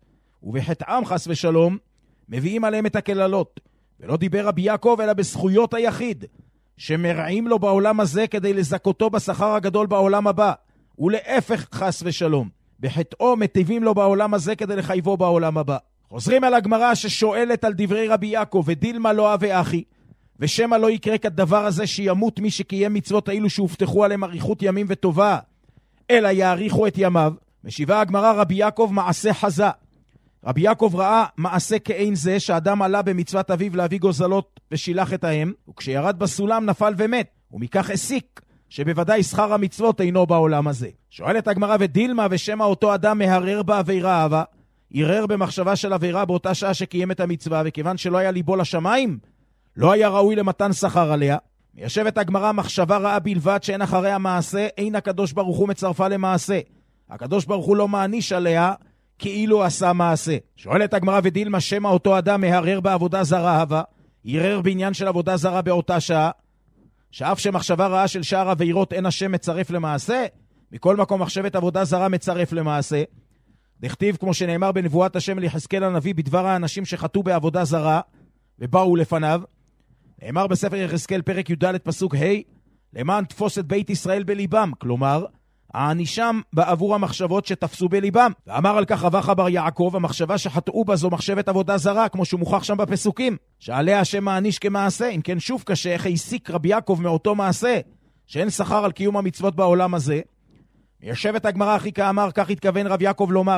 ובחטאם חס ושלום, מביאים עליהם את הכללות. ולא דיבר רבי יעקב אלא בזכויות היחיד, שמרעים לו בעולם הזה כדי לזכותו בשכר הגדול בעולם הבא, ולהפך חס ושלום. בחטאו מטיבים לו בעולם הזה כדי לחייבו בעולם הבא. חוזרים על הגמרא ששואלת על דברי רבי יעקב, ודילמה לא אבי אחי, ושמה לא יקרה כדבר הזה שימות מי שקיים מצוות האלו שהובטחו עליהם אריכות ימים וטובה, אלא יאריכו את ימיו. משיבה הגמרא, רבי יעקב מעשה חזה. רבי יעקב ראה מעשה כאין זה שאדם עלה במצוות אביו להביא גוזלות ושילח את האם, וכשירד בסולם נפל ומת, ומכך הסיק שבוודאי שכר המצוות אינו בעולם הזה. שואלת הגמרא, ודילמה ושמה אותו אדם מהרר בעבירה אהבה, ערער במחשבה של עבירה באותה שעה שקיים את המצווה, וכיוון שלא היה ליבו לשמיים, לא היה ראוי למתן שכר עליה. מיישבת הגמרא, מחשבה רעה בלבד שאין אחרי המעשה, אין הקדוש ברוך הוא מצרפה למעשה. הקדוש ברוך הוא לא מעניש עליה כאילו עשה מעשה. שואלת הגמרא, ודילמה שמה אותו אדם מהרר בעבודה זרה הווה, ערער בעניין של עבודה זרה באותה שעה, שאף שמחשבה רעה של שאר עבירות אין השם מצרף למעשה, מכל מקום מחשבת עבודה זרה מצרף למעשה. דכתיב כמו שנאמר בנבואת השם ליחזקאל הנביא בדבר האנשים שחטאו בעבודה זרה ובאו לפניו. נאמר בספר יחזקאל פרק י"ד פסוק ה', למען תפוס את בית ישראל בליבם, כלומר הענישם בעבור המחשבות שתפסו בליבם. ואמר על כך רבח בר יעקב, המחשבה שחטאו בה זו מחשבת עבודה זרה, כמו שמוכח שם בפסוקים, שעליה השם מעניש כמעשה. אם כן שוב קשה, איך הסיק רבי יעקב מאותו מעשה שאין שכר על קיום המצוות בעולם הזה? יושבת הגמרא, אחי כאמר, כך התכוון רב יעקב לומר,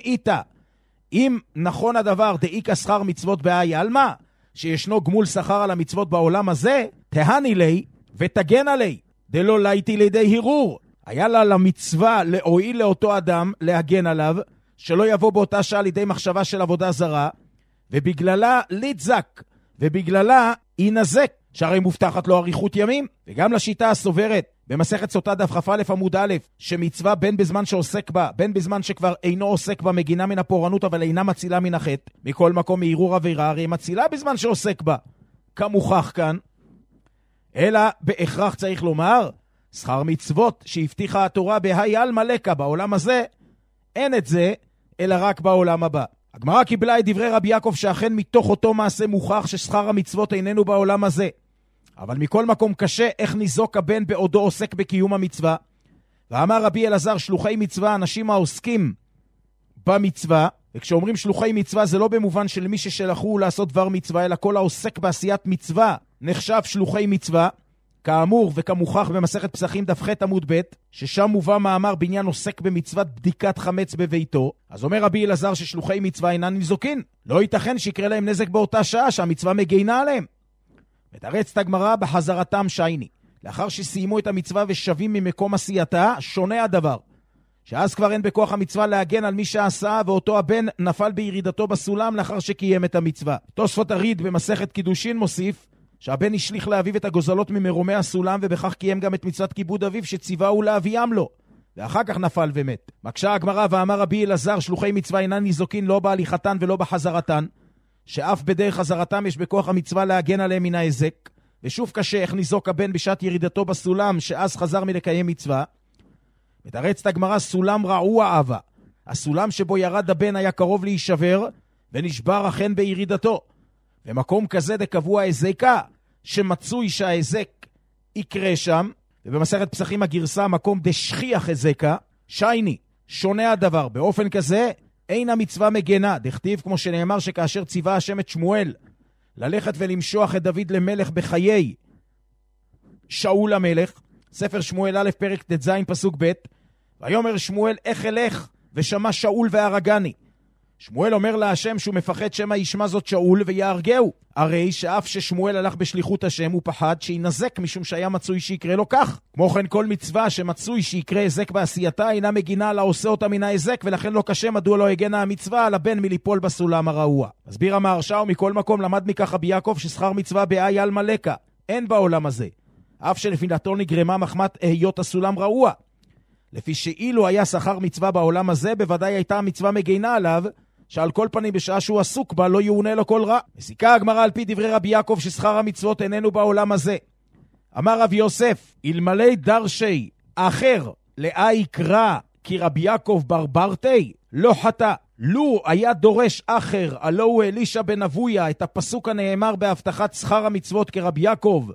אם נכון הדבר דאיקה שכר מצוות בהאי עלמא, שישנו גמול שכר על המצוות בעולם הזה, תהני לי ותגן עלי, דלא לייתי לידי הרהור. היה לה למצווה להועיל לאותו אדם, להגן עליו, שלא יבוא באותה שעה לידי מחשבה של עבודה זרה, ובגללה ליתזק, ובגללה ינזק, שהרי מובטחת לו אריכות ימים. וגם לשיטה הסוברת, במסכת סוטה דף כ"א עמוד א', שמצווה בין בזמן שעוסק בה, בין בזמן שכבר אינו עוסק בה, מגינה מן הפורענות אבל אינה מצילה מן החטא, מכל מקום מערעור עבירה, הרי מצילה בזמן שעוסק בה, כמוכח כאן. אלא בהכרח צריך לומר, שכר מצוות שהבטיחה התורה בהאי עלמא לקה, בעולם הזה אין את זה, אלא רק בעולם הבא. הגמרא קיבלה את דברי רבי יעקב שאכן מתוך אותו מעשה מוכח ששכר המצוות איננו בעולם הזה. אבל מכל מקום קשה איך ניזוק הבן בעודו עוסק בקיום המצווה. ואמר רבי אלעזר, שלוחי מצווה, אנשים העוסקים במצווה, וכשאומרים שלוחי מצווה זה לא במובן של מי ששלחו לעשות דבר מצווה, אלא כל העוסק בעשיית מצווה נחשב שלוחי מצווה, כאמור וכמוכח במסכת פסחים דף ח' עמוד ב', ששם מובא מאמר בעניין עוסק במצוות בדיקת חמץ בביתו. אז אומר רבי אלעזר ששלוחי מצווה אינן ניזוקין, לא ייתכן שיקרה להם נזק באותה שעה שהמצווה מגינה עליהם. מתרצת הגמרא, בחזרתם שייני, לאחר שסיימו את המצווה ושבים ממקום עשייתה, שונה הדבר, שאז כבר אין בכוח המצווה להגן על מי שעשה, ואותו הבן נפל בירידתו בסולם לאחר שקיים את המצווה. תוספות הריד במסכת קידושין מוסיף שהבן השליך לאביו את הגוזלות ממרומי הסולם, ובכך קיים גם את מצוות כיבוד אביו שציווהו לאביים לו, ואחר כך נפל ומת. מקשה הגמרא, ואמר רבי אלעזר, שלוחי מצווה אינן ניזוקין לא בהליכתן ולא בחזרתן, שאף בדרך חזרתם יש בכוח המצווה להגן עליהם מן ההזק. ושוב קשה איך ניזוק הבן בשעת ירידתו בסולם שאז חזר מלקיים מצווה. מתרצת הגמרא, סולם רעוע אבה, הסולם שבו ירד הבן היה קרוב להישבר ונשבר אכן בירידתו, ומקום כזה דקבוע הזקה שמצוי שההזק יקרה שם. ובמסכת פסחים הגרסה מקום דשכיח הזקה שייני, שונה הדבר, באופן כזה אין המצווה מגנה. דכתיב כמו שנאמר שכאשר ציווה השם את שמואל ללכת ולמשוח את דוד למלך בחיי שאול המלך, ספר שמואל א' פרק ט"ז פסוק ב', ויאמר שמואל איך אלך ושמע שאול והרגני. שמואל אומר להשם שהוא מפחד שמא ישמע זאת שאול ויהרגהו, הרי שאף ששמואל הלך בשליחות השם הוא פחד שינזק משום שהיה מצוי שיקרה לו כך. כמו כן כל מצווה שמצוי שיקרה הזק בעשייתה אינה מגינה על העושה אותה מן ההזק, ולכן לא קשה מדוע לא הגנה המצווה על הבן מליפול בסולם הרעוע. מסביר המהרש"א, ומכל מקום למד מכך רבי יעקב ששכר מצווה בהאי עלמא לקה אין בעולם הזה, אף שלפינתו נגרמה מחמת היות הסולם רעוע. לפי שאילו היה שכר מצווה בעולם הזה בוודאי הייתה המצווה מגינה עליו, שעל כל פנים בשעה שהוא עסוק בה לא יאונה לו כל רע. מסיקה הגמרא על פי דברי רבי יעקב ששכר המצוות איננו בעולם הזה. אמר רב יוסף, אלמלא דרשי אחר לאי קרא כי רבי יעקב ברברתי לא חטא. לו היה דורש אחר, הלא הוא אלישע בן אבויה, את הפסוק הנאמר בהבטחת שכר המצוות כרבי יעקב,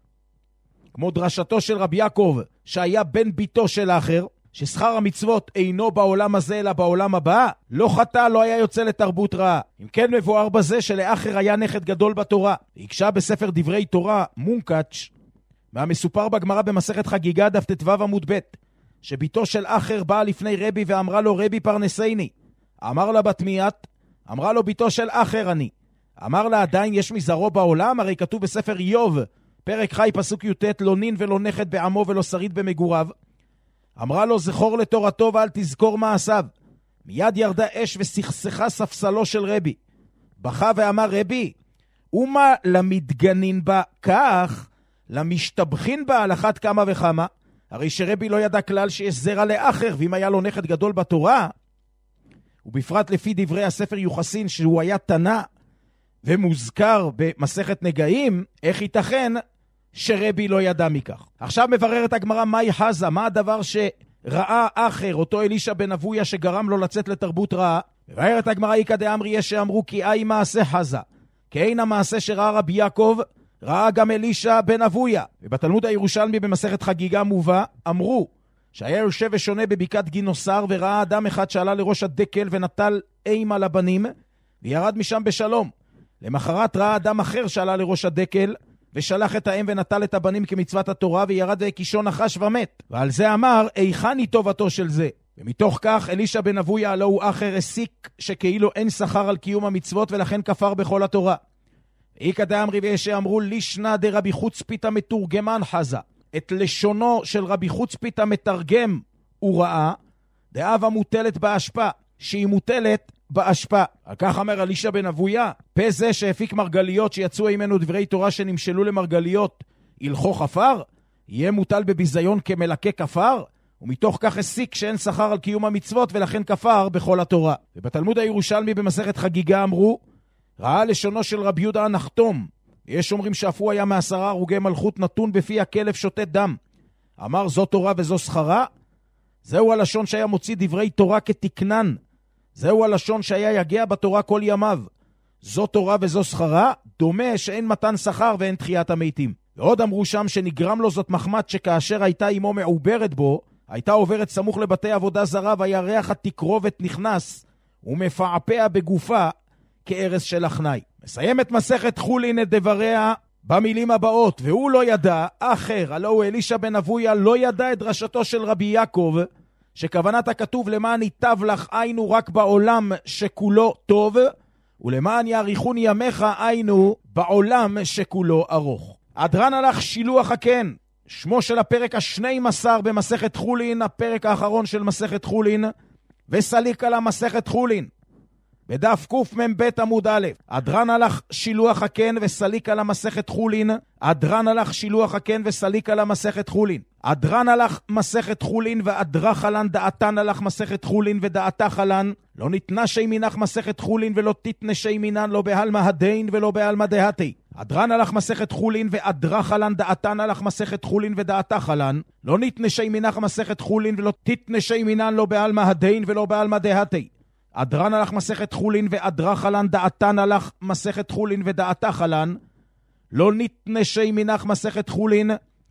כמו דרשתו של רבי יעקב, שהיה בן ביתו של אחר, ששכר המצוות אינו בעולם הזה אלא בעולם הבא, לא חטא, לא היה יוצא לתרבות רעה. אם כן מבואר בזה שלאחר היה נכד גדול בתורה. הקשה בספר דברי תורה מונקאץ' מהמסופר בגמרא במסכת חגיגה דף ט"ו עמוד ב', שביתו של אחר באה לפני רבי ואמרה לו, רבי פרנסייני. אמר לה בת מיית, אמרה לו, ביתו של אחר אני. אמר לה, עדיין יש מזרעו בעולם? הרי כתוב בספר איוב פרק חי פסוק י"ט, לא נין ולא נכד בעמו ולא שריד במגוריו. אמרה לו, זכור לתורתו ואל תזכור מעשיו. מיד ירדה אש וסכסכה ספסלו של רבי. בכה ואמר, רבי, ומה למתגנין בה כך, למשתבחין בה על אחת כמה וכמה? הרי שרבי לא ידע כלל שיש זרע לאחר, ואם היה לו נכד גדול בתורה, ובפרט לפי דברי הספר יוחסין שהוא היה תנא ומוזכר במסכת נגעים, איך ייתכן שרבי לא ידע מכך? עכשיו מבררת הגמרא מהי חזה, מה הדבר שראה אחר, אותו אלישע בן אבויה שגרם לו לצאת לתרבות רעה? מבררת הגמרא איקא דאמרי יש שאמרו כי אי מעשה חזה, כי אין המעשה שראה רבי יעקב, ראה גם אלישע בן אבויה. ובתלמוד הירושלמי במסכת חגיגה מובא, אמרו שהיה יושב ושונה בבקעת גינוסר וראה אדם אחד שעלה לראש הדקל ונטל אימה לבנים וירד משם בשלום. למחרת ראה אדם אחר שעלה לראש הדקל ושלח את האם ונטל את הבנים כמצוות התורה וירד והקישו נחש ומת. ועל זה אמר, איכן היא טובתו של זה? ומתוך כך אלישע בן אבויה הלא הוא אחר הסיק שכאילו אין שכר על קיום המצוות ולכן כפר בכל התורה. איקא דאמרי ויש שאמרו לישנא דרבי חוצפית המתורגמן חזה. את לשונו של רבי חוצפית המתרגם הוא ראה, דאב המוטלת באשפה, שהיא מוטלת באשפה. על כך אומר אלישע בן אבויה, פה זה שהפיק מרגליות שיצאו ממנו דברי תורה שנמשלו למרגליות, הלכו חפר, יהיה מוטל בביזיון כמלקה כפר, ומתוך כך הסיק שאין שכר על קיום המצוות ולכן כפר בכל התורה. ובתלמוד הירושלמי במסכת חגיגה אמרו, ראה לשונו של רבי יהודה הנחתום, יש אומרים שאף הוא היה 10 הרוגי מלכות נתון בפי הכלב שותה דם. אמר זו תורה וזו שכרה? זהו הלשון שהיה מוציא דברי תורה כתקנן. זהו הלשון שהיה יגע בתורה כל ימיו. זו תורה וזו שכרה? דומה שאין מתן שכר ואין תחיית המתים. ועוד אמרו שם שנגרם לו זאת מחמת שכאשר הייתה אמו מעוברת בו, הייתה עוברת סמוך לבתי עבודה זרה והירח התקרובת נכנס ומפעפע בגופה כארס של החנאי. מסיימת מסכת חולין את דבריה במילים הבאות, והוא לא ידע, אחר, הלא הוא אלישע בן אבויה, לא ידע את דרשתו של רבי יעקב, שכוונת הכתוב למען ייטב לך היינו רק בעולם שכולו טוב, ולמען יאריכון ימיך היינו בעולם שכולו ארוך. אדרן הלך שילוח הקן, שמו של הפרק ה-12 במסכת חולין, הפרק האחרון של מסכת חולין, וסליק על המסכת חולין. בדף קמ"ב עמוד א', אדרן הלך שילוח הקן וסליק על המסכת חולין, אדרן הלך שילוח הקן וסליק על המסכת חולין, אדרן הלך מסכת חולין ואדרה חלן דעתן הלך מסכת חולין ודעתה חלן, לא ניתנה שי מינך מסכת חולין ולא תתנה שי מינן לא בהלמה הדין ולא בהלמה דהתי. אדרן הלך מסכת חולין ואדרה חלן דעתן הלך מסכת חולין ודעתה חלן, לא ניתנה שי מינך מסכת חולין ולא תתנה שי מינן לא בהלמה הדין ולא בהלמה דהתי. אדרן הלך מסכת חולין ואדרה חלן דעתן הלך מסכת חולין ודעתה חלן, לא נתנשי מנך מסכת חולין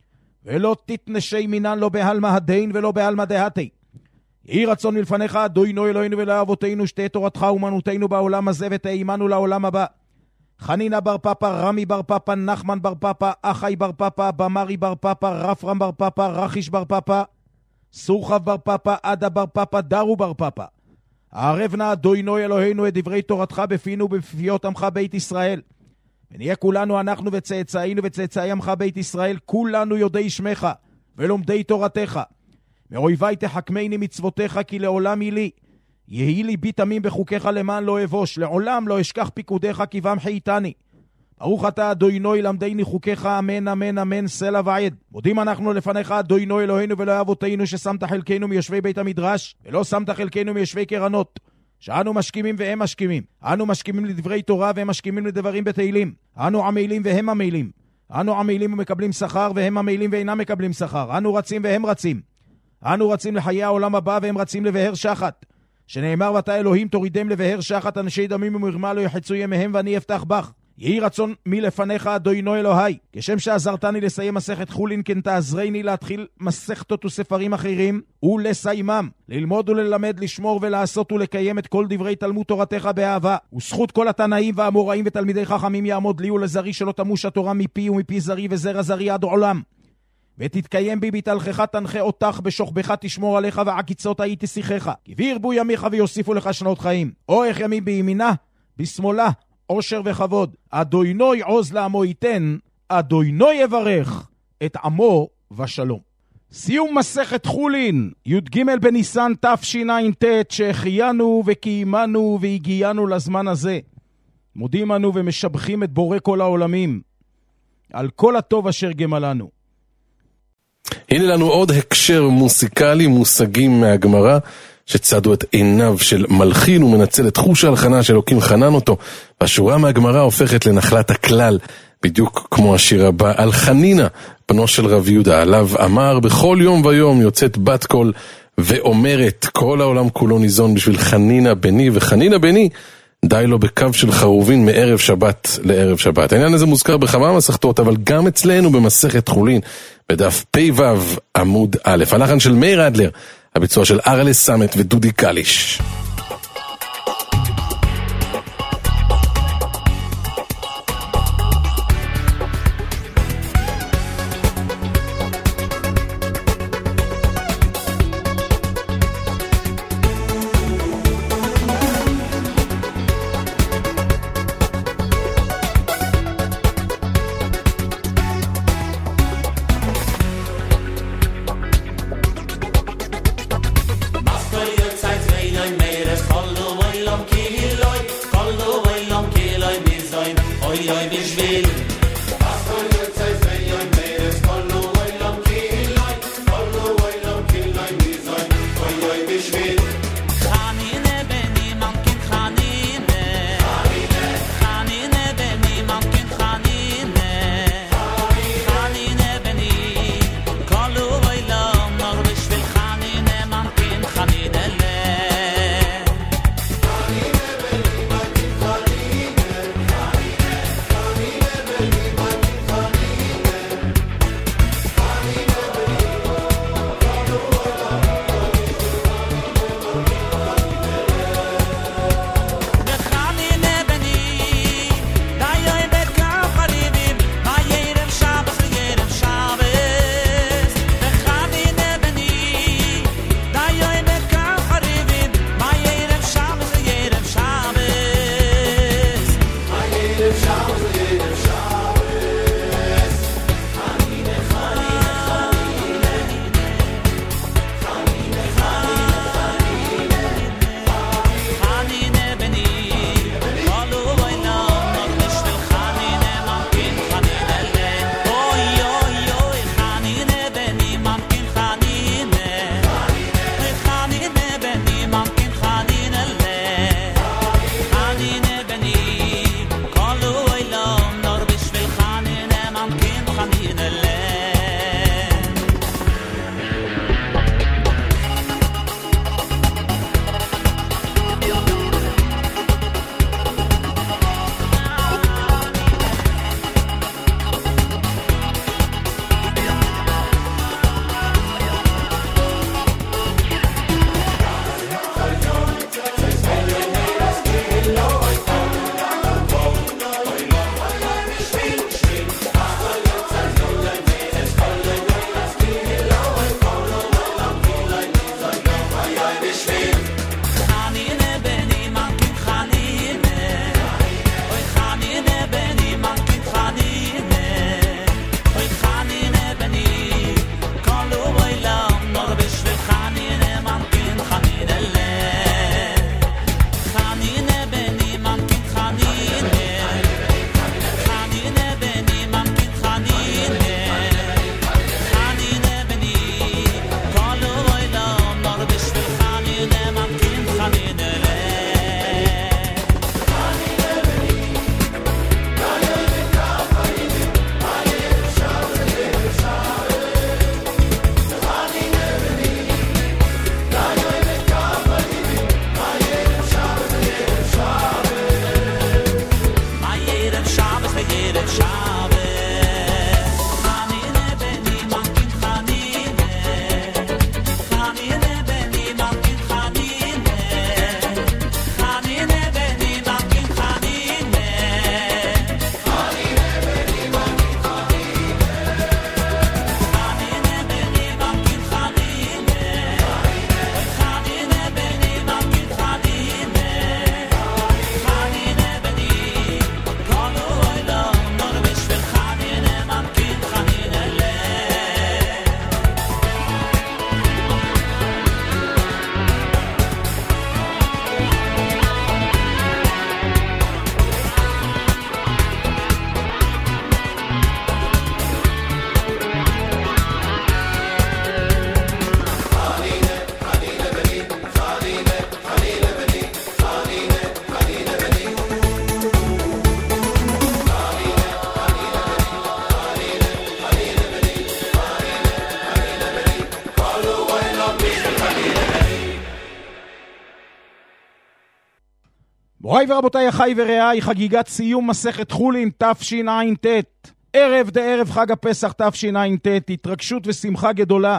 ולא תתנשי מנן לא בהלמה הדין ולא בהלמה דהתי. יהי רצון מלפניך אדוני אלוהינו ולאבותינו שתהיה תורתך אומנותנו בעולם הזה ותהיה עמנו לעולם הבא. חנינה בר פפא, רמי בר פפא, נחמן בר פפא, אחי בר פפא, במרי בר פפא, רפרם בר פפא, רחיש בר פפא, סורחב בר פפא, עדה בר פפא, דרו בר פפא. הערב נא אדוני אלוהינו את דברי תורתך בפינו ובפיות עמך בית ישראל. ונהיה כולנו אנחנו וצאצאינו וצאצאי עמך בית ישראל, כולנו יודעי שמך ולומדי תורתך. מאויבי תחכמני מצוותיך כי לעולם היא לי. יהי לי בי תמים בחוקיך למען לא אבוש, לעולם לא אשכח פיקודיך כי בם חייתני. ברוך אתה אדוני למדני חוקיך, אמן אמן אמן סלע ועד. מודים אנחנו לפניך אדוני אלוהינו ולאבותינו ששמת חלקנו מיושבי בית המדרש ולא שמת חלקנו מיושבי קרנות, שאנו משכימים והם משכימים. אנו משכימים לדברי תורה והם משכימים לדברים בתהילים. אנו עמלים והם עמלים. אנו עמלים ומקבלים שכר והם עמלים ואינם מקבלים שכר. אנו רצים והם רצים. אנו רצים לחיי העולם הבא והם רצים לבהר שחת. שנאמר ואתה אלוהים תורידם לבהר שחת אנשי דמים ומרמה לא יחצו ימיהם ואני אפתח בך. יהי רצון מלפניך אדוני אלוהי, כשם שעזרתני לסיים מסכת חולין כן תעזרני להתחיל מסכתות וספרים אחרים ולסיימם, ללמוד וללמד, לשמור ולעשות ולקיים את כל דברי תלמוד תורתך באהבה. וזכות כל התנאים והאמוראים ותלמידי חכמים יעמוד לי ולזרי שלא תמוש התורה מפי ומפי זרי וזרע זרי עד עולם. ותתקיים בי בתלכך תנחה אותך, בשוכבך תשמור עליך ועקיצות הייתי שיחך, כי וירבו ימיך ויוסיפו לך שנות חיים. אורך ימים בימינה, בשמאלה עושר וכבוד. אדוני עוז לעמו ייתן, אדוני יברך את עמו ושלום. סיום מסכת חולין, י"ג בניסן תשע"ט, שהחיינו וקיימנו והגיענו לזמן הזה. מודים אנו ומשבחים את בורא כל העולמים על כל הטוב אשר גמלנו. הנה לנו עוד הקשר מוסיקלי, מושגים מהגמרא שצדו את עיניו של מלחין ומנצל את חוש ההלחנה שאלוקים חנן אותו, והשורה מהגמרא הופכת לנחלת הכלל, בדיוק כמו השיר הבא על חנינה, בנו של רב יהודה, עליו אמר בכל יום ויום יוצאת בת קול ואומרת כל העולם כולו ניזון בשביל חנינה בני, וחנינה בני די לו בקו של חרובין מערב שבת לערב שבת. העניין הזה מוזכר בכמה מסכתות, אבל גם אצלנו במסכת חולין, בדף פ"ו עמוד א', הלחן של מאיר אדלר, הביצוע של ארלה סמט ודודי קליש. Zeit, wenn ein Meer מוריי ורבותיי, אחי ורעיי, חגיגת סיום מסכת חולין תשע"ט, ערב דערב חג הפסח תשע"ט, התרגשות ושמחה גדולה.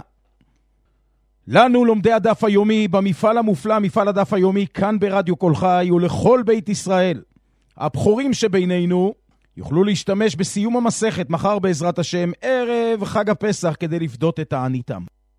לנו לומדי הדף היומי במפעל המופלא, מפעל הדף היומי, כאן ברדיו כל חי, ולכל בית ישראל. הבחורים שבינינו יוכלו להשתמש בסיום המסכת מחר בעזרת השם, ערב חג הפסח, כדי לפדות את העניתם.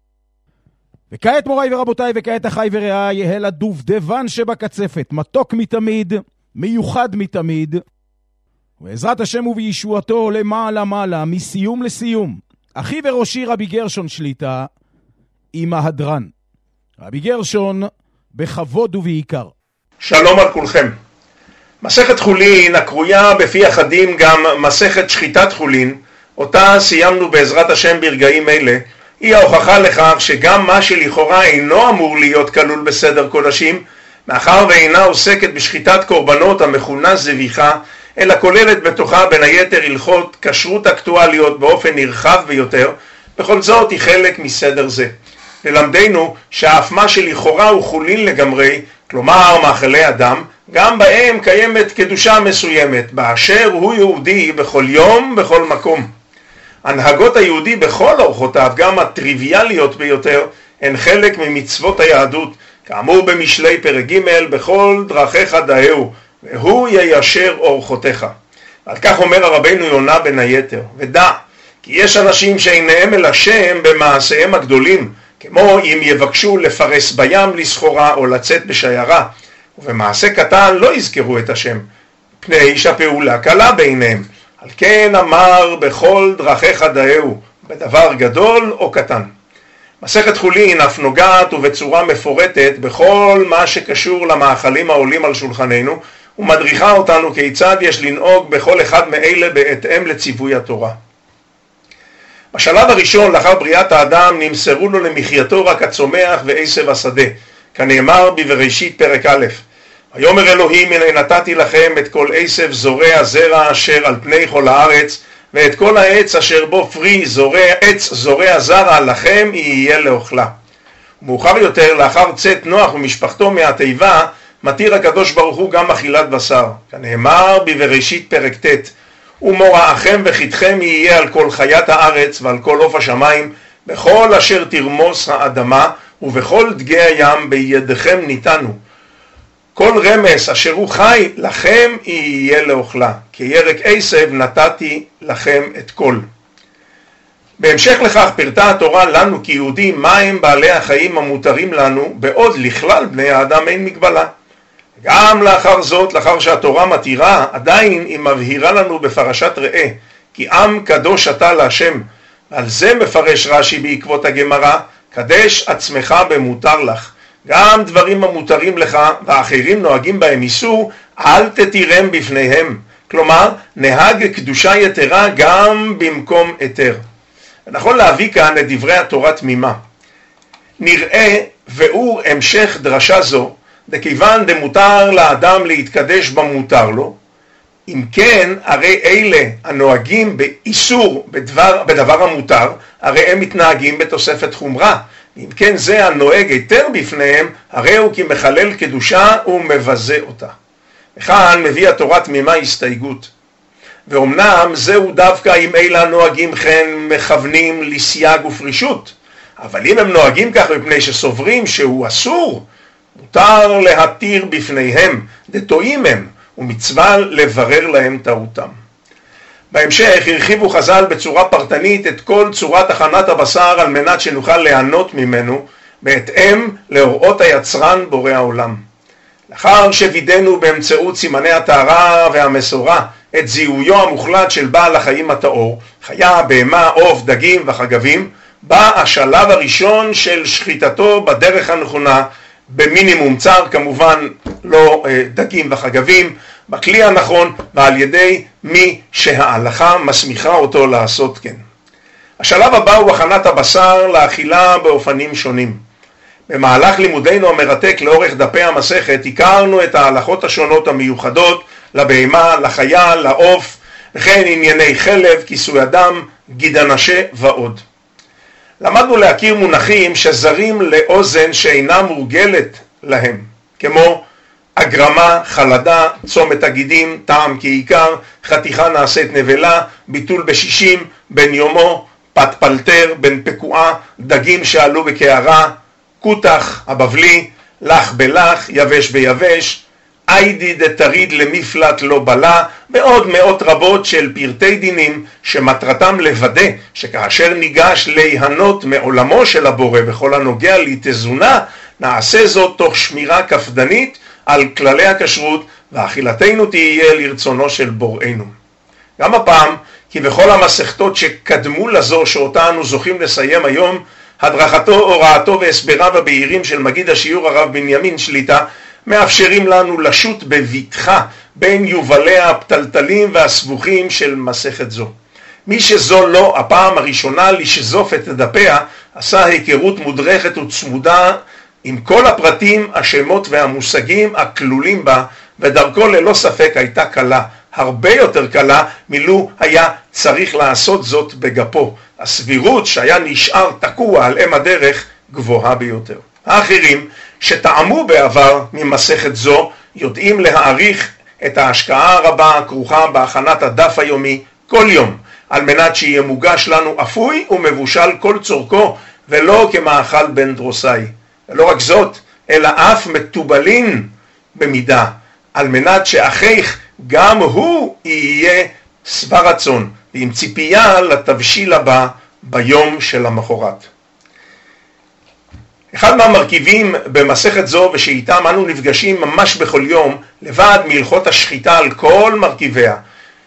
וכעת מוריי ורבותיי, וכעת אחי ורעיי, אל הדובדבן שבקצפת, מתוק מתמיד, מיוחד מתמיד, ובעזרת השם ובישועתו למעלה מעלה, מסיום לסיום. אחי וראשי רבי גרשון שליטה, עם ההדרן. רבי גרשון, בכבוד ובעיקר. שלום על כולכם. מסכת חולין, הקרויה בפי אחדים גם מסכת שחיטת חולין, אותה סיימנו בעזרת השם ברגעים אלה, היא ההוכחה לכך שגם מה שלכאורה אינו אמור להיות כלול בסדר קודשים, מאחר ואינה עוסקת בשחיטת קורבנות המכונה זביחה, אלא כוללת בתוכה בין היתר הלכות כשרות אקטואליות באופן נרחב ביותר, בכל זאת היא חלק מסדר זה. ללמדנו שאף מה שלכאורה הוא חולין לגמרי, כלומר מאכלי אדם, גם בהם קיימת קדושה מסוימת, באשר הוא יהודי בכל יום, בכל מקום. הנהגות היהודי בכל אורחותיו, גם הטריוויאליות ביותר, הן חלק ממצוות היהדות, כאמור במשלי פרק ג' בכל דרכיך דאהו, והוא יישר אורחותיך. על כך אומר הרבנו יונה בין היתר, ודע, כי יש אנשים שעיניהם אל השם במעשיהם הגדולים, כמו אם יבקשו לפרס בים לסחורה או לצאת בשיירה, ובמעשה קטן לא יזכרו את השם, פני שהפעולה קלה בעיניהם. על כן אמר בכל דרכיך דאהו, בדבר גדול או קטן. מסכת חולין אף נוגעת ובצורה מפורטת בכל מה שקשור למאכלים העולים על שולחננו, ומדריכה אותנו כיצד יש לנהוג בכל אחד מאלה בהתאם לציווי התורה. בשלב הראשון, לאחר בריאת האדם, נמסרו לו למחייתו רק הצומח ועשב השדה, כנאמר בבראשית פרק א', ויאמר אלוהים, הנה נתתי לכם את כל עשב זורע זרע אשר על פני כל הארץ, ואת כל העץ אשר בו פרי עץ זורע זרע לכם יהיה לאוכלה. ומאוחר יותר, לאחר צאת נוח ומשפחתו מהתיבה, מתיר הקדוש ברוך הוא גם אכילת בשר, כנאמר בבראשית פרק ט', ומוראכם וחיתכם יהיה על כל חיית הארץ ועל כל עוף השמיים, בכל אשר תרמוס האדמה, ובכל דגי הים בידכם ניתנו. כל רמס אשר הוא חי לכם יהיה לאוכלה, כי ירק עשב נתתי לכם את כל. בהמשך לכך פירטה התורה לנו כיהודים מהם בעלי החיים המותרים לנו, בעוד לכלל בני האדם אין מגבלה. גם לאחר זאת, לאחר שהתורה מתירה, עדיין היא מבהירה לנו בפרשת ראה, כי עם קדוש אתה להשם. על זה מפרש רש"י בעקבות הגמרא, קדש עצמך במותר לך. גם דברים המותרים לך ואחרים נוהגים בהם איסור, אל תתירם בפניהם. כלומר, נהג קדושה יתרה גם במקום היתר. נכון להביא כאן את דברי התורה תמימה. נראה והוא המשך דרשה זו, דכיוון דמותר לאדם להתקדש במותר לו, אם כן, הרי אלה הנוהגים באיסור בדבר המותר, הרי הם מתנהגים בתוספת חומרה. אם כן, זה הנוהג היתר בפניהם, הרי הוא כי מחלל קדושה ומבזה אותה. וכאן מביא התורה תמימה הסתייגות. ואומנם זהו דווקא אם אלה הנוהגים כן מכוונים לסייג ופרישות. אבל אם הם נוהגים כך מפני שסוברים שהוא אסור, מותר להתיר בפניהם, דתועים הם, ומצווה לברר להם טעותם. בהמשך הרחיבו חז"ל בצורה פרטנית את כל צורת הכנת הבשר על מנת שנוכל ליהנות ממנו בהתאם להוראות היצרן בורא העולם. לאחר שווידנו באמצעות סימני הטהרה והמסורה את זיהויו המוחלט של בעל החיים הטהור, חיה, בהמה, עוף, דגים וחגבים, בא השלב הראשון של שחיטתו בדרך הנכונה, במינימום צר, כמובן לא דגים וחגבים, בכלי הנכון ועל ידי מי שההלכה מסמיכה אותו לעשות כן. השלב הבא הוא הכנת הבשר לאכילה באופנים שונים. במהלך לימודנו המרתק לאורך דפי המסכת הכרנו את ההלכות השונות המיוחדות לבהמה, לחיה, לעוף, וכן ענייני חלב, כיסוי אדם, גיד הנשה ועוד. למדנו להכיר מונחים שזרים לאוזן שאינה מורגלת להם, כמו אגרמה, חלדה, צומת הגידים, טעם כעיקר, חתיכה נעשית נבלה, ביטול בשישים, בן יומו, פת פלטר, בן פקועה, דגים שעלו בקערה, קותח, הבבלי, לח בלח, יבש ביבש, איידי דתריד למפלט לא בלה, ועוד מאות רבות של פרטי דינים שמטרתם לוודא שכאשר ניגש ליהנות מעולמו של הבורא בכל הנוגע לתזונה, נעשה זאת תוך שמירה קפדנית על כללי הכשרות, ואכילתנו תהיה לרצונו של בוראנו. גם הפעם, כי בכל המסכתות שקדמו לזו שאותה אנו זוכים לסיים היום, הדרכתו, הוראתו והסבריו הבהירים של מגיד השיעור הרב בנימין שליטה, מאפשרים לנו לשוט בבטחה בין יובליה הפתלתלים והסבוכים של מסכת זו. מי שזו לא הפעם הראשונה לשזוף את דפיה, עשה היכרות מודרכת וצמודה עם כל הפרטים, השמות והמושגים הכלולים בה, ודרכו ללא ספק הייתה קלה, הרבה יותר קלה מילו היה צריך לעשות זאת בגפו. הסבירות שהיה נשאר תקוע על אם הדרך גבוהה ביותר. האחרים שטעמו בעבר ממסכת זו יודעים להעריך את ההשקעה הרבה הכרוכה בהכנת הדף היומי כל יום, על מנת שיהיה מוגש לנו אפוי ומבושל כל צורכו, ולא כמאכל בן דרוסאי. ולא רק זאת, אלא אף מטובלין במידה, על מנת שאחיך גם הוא יהיה שבע רצון, ועם ציפייה לתבשיל הבא ביום של המחרת. אחד מהמרכיבים במסכת זו ושאיתם אנו נפגשים ממש בכל יום, לבד מהלכות השחיטה על כל מרכיביה,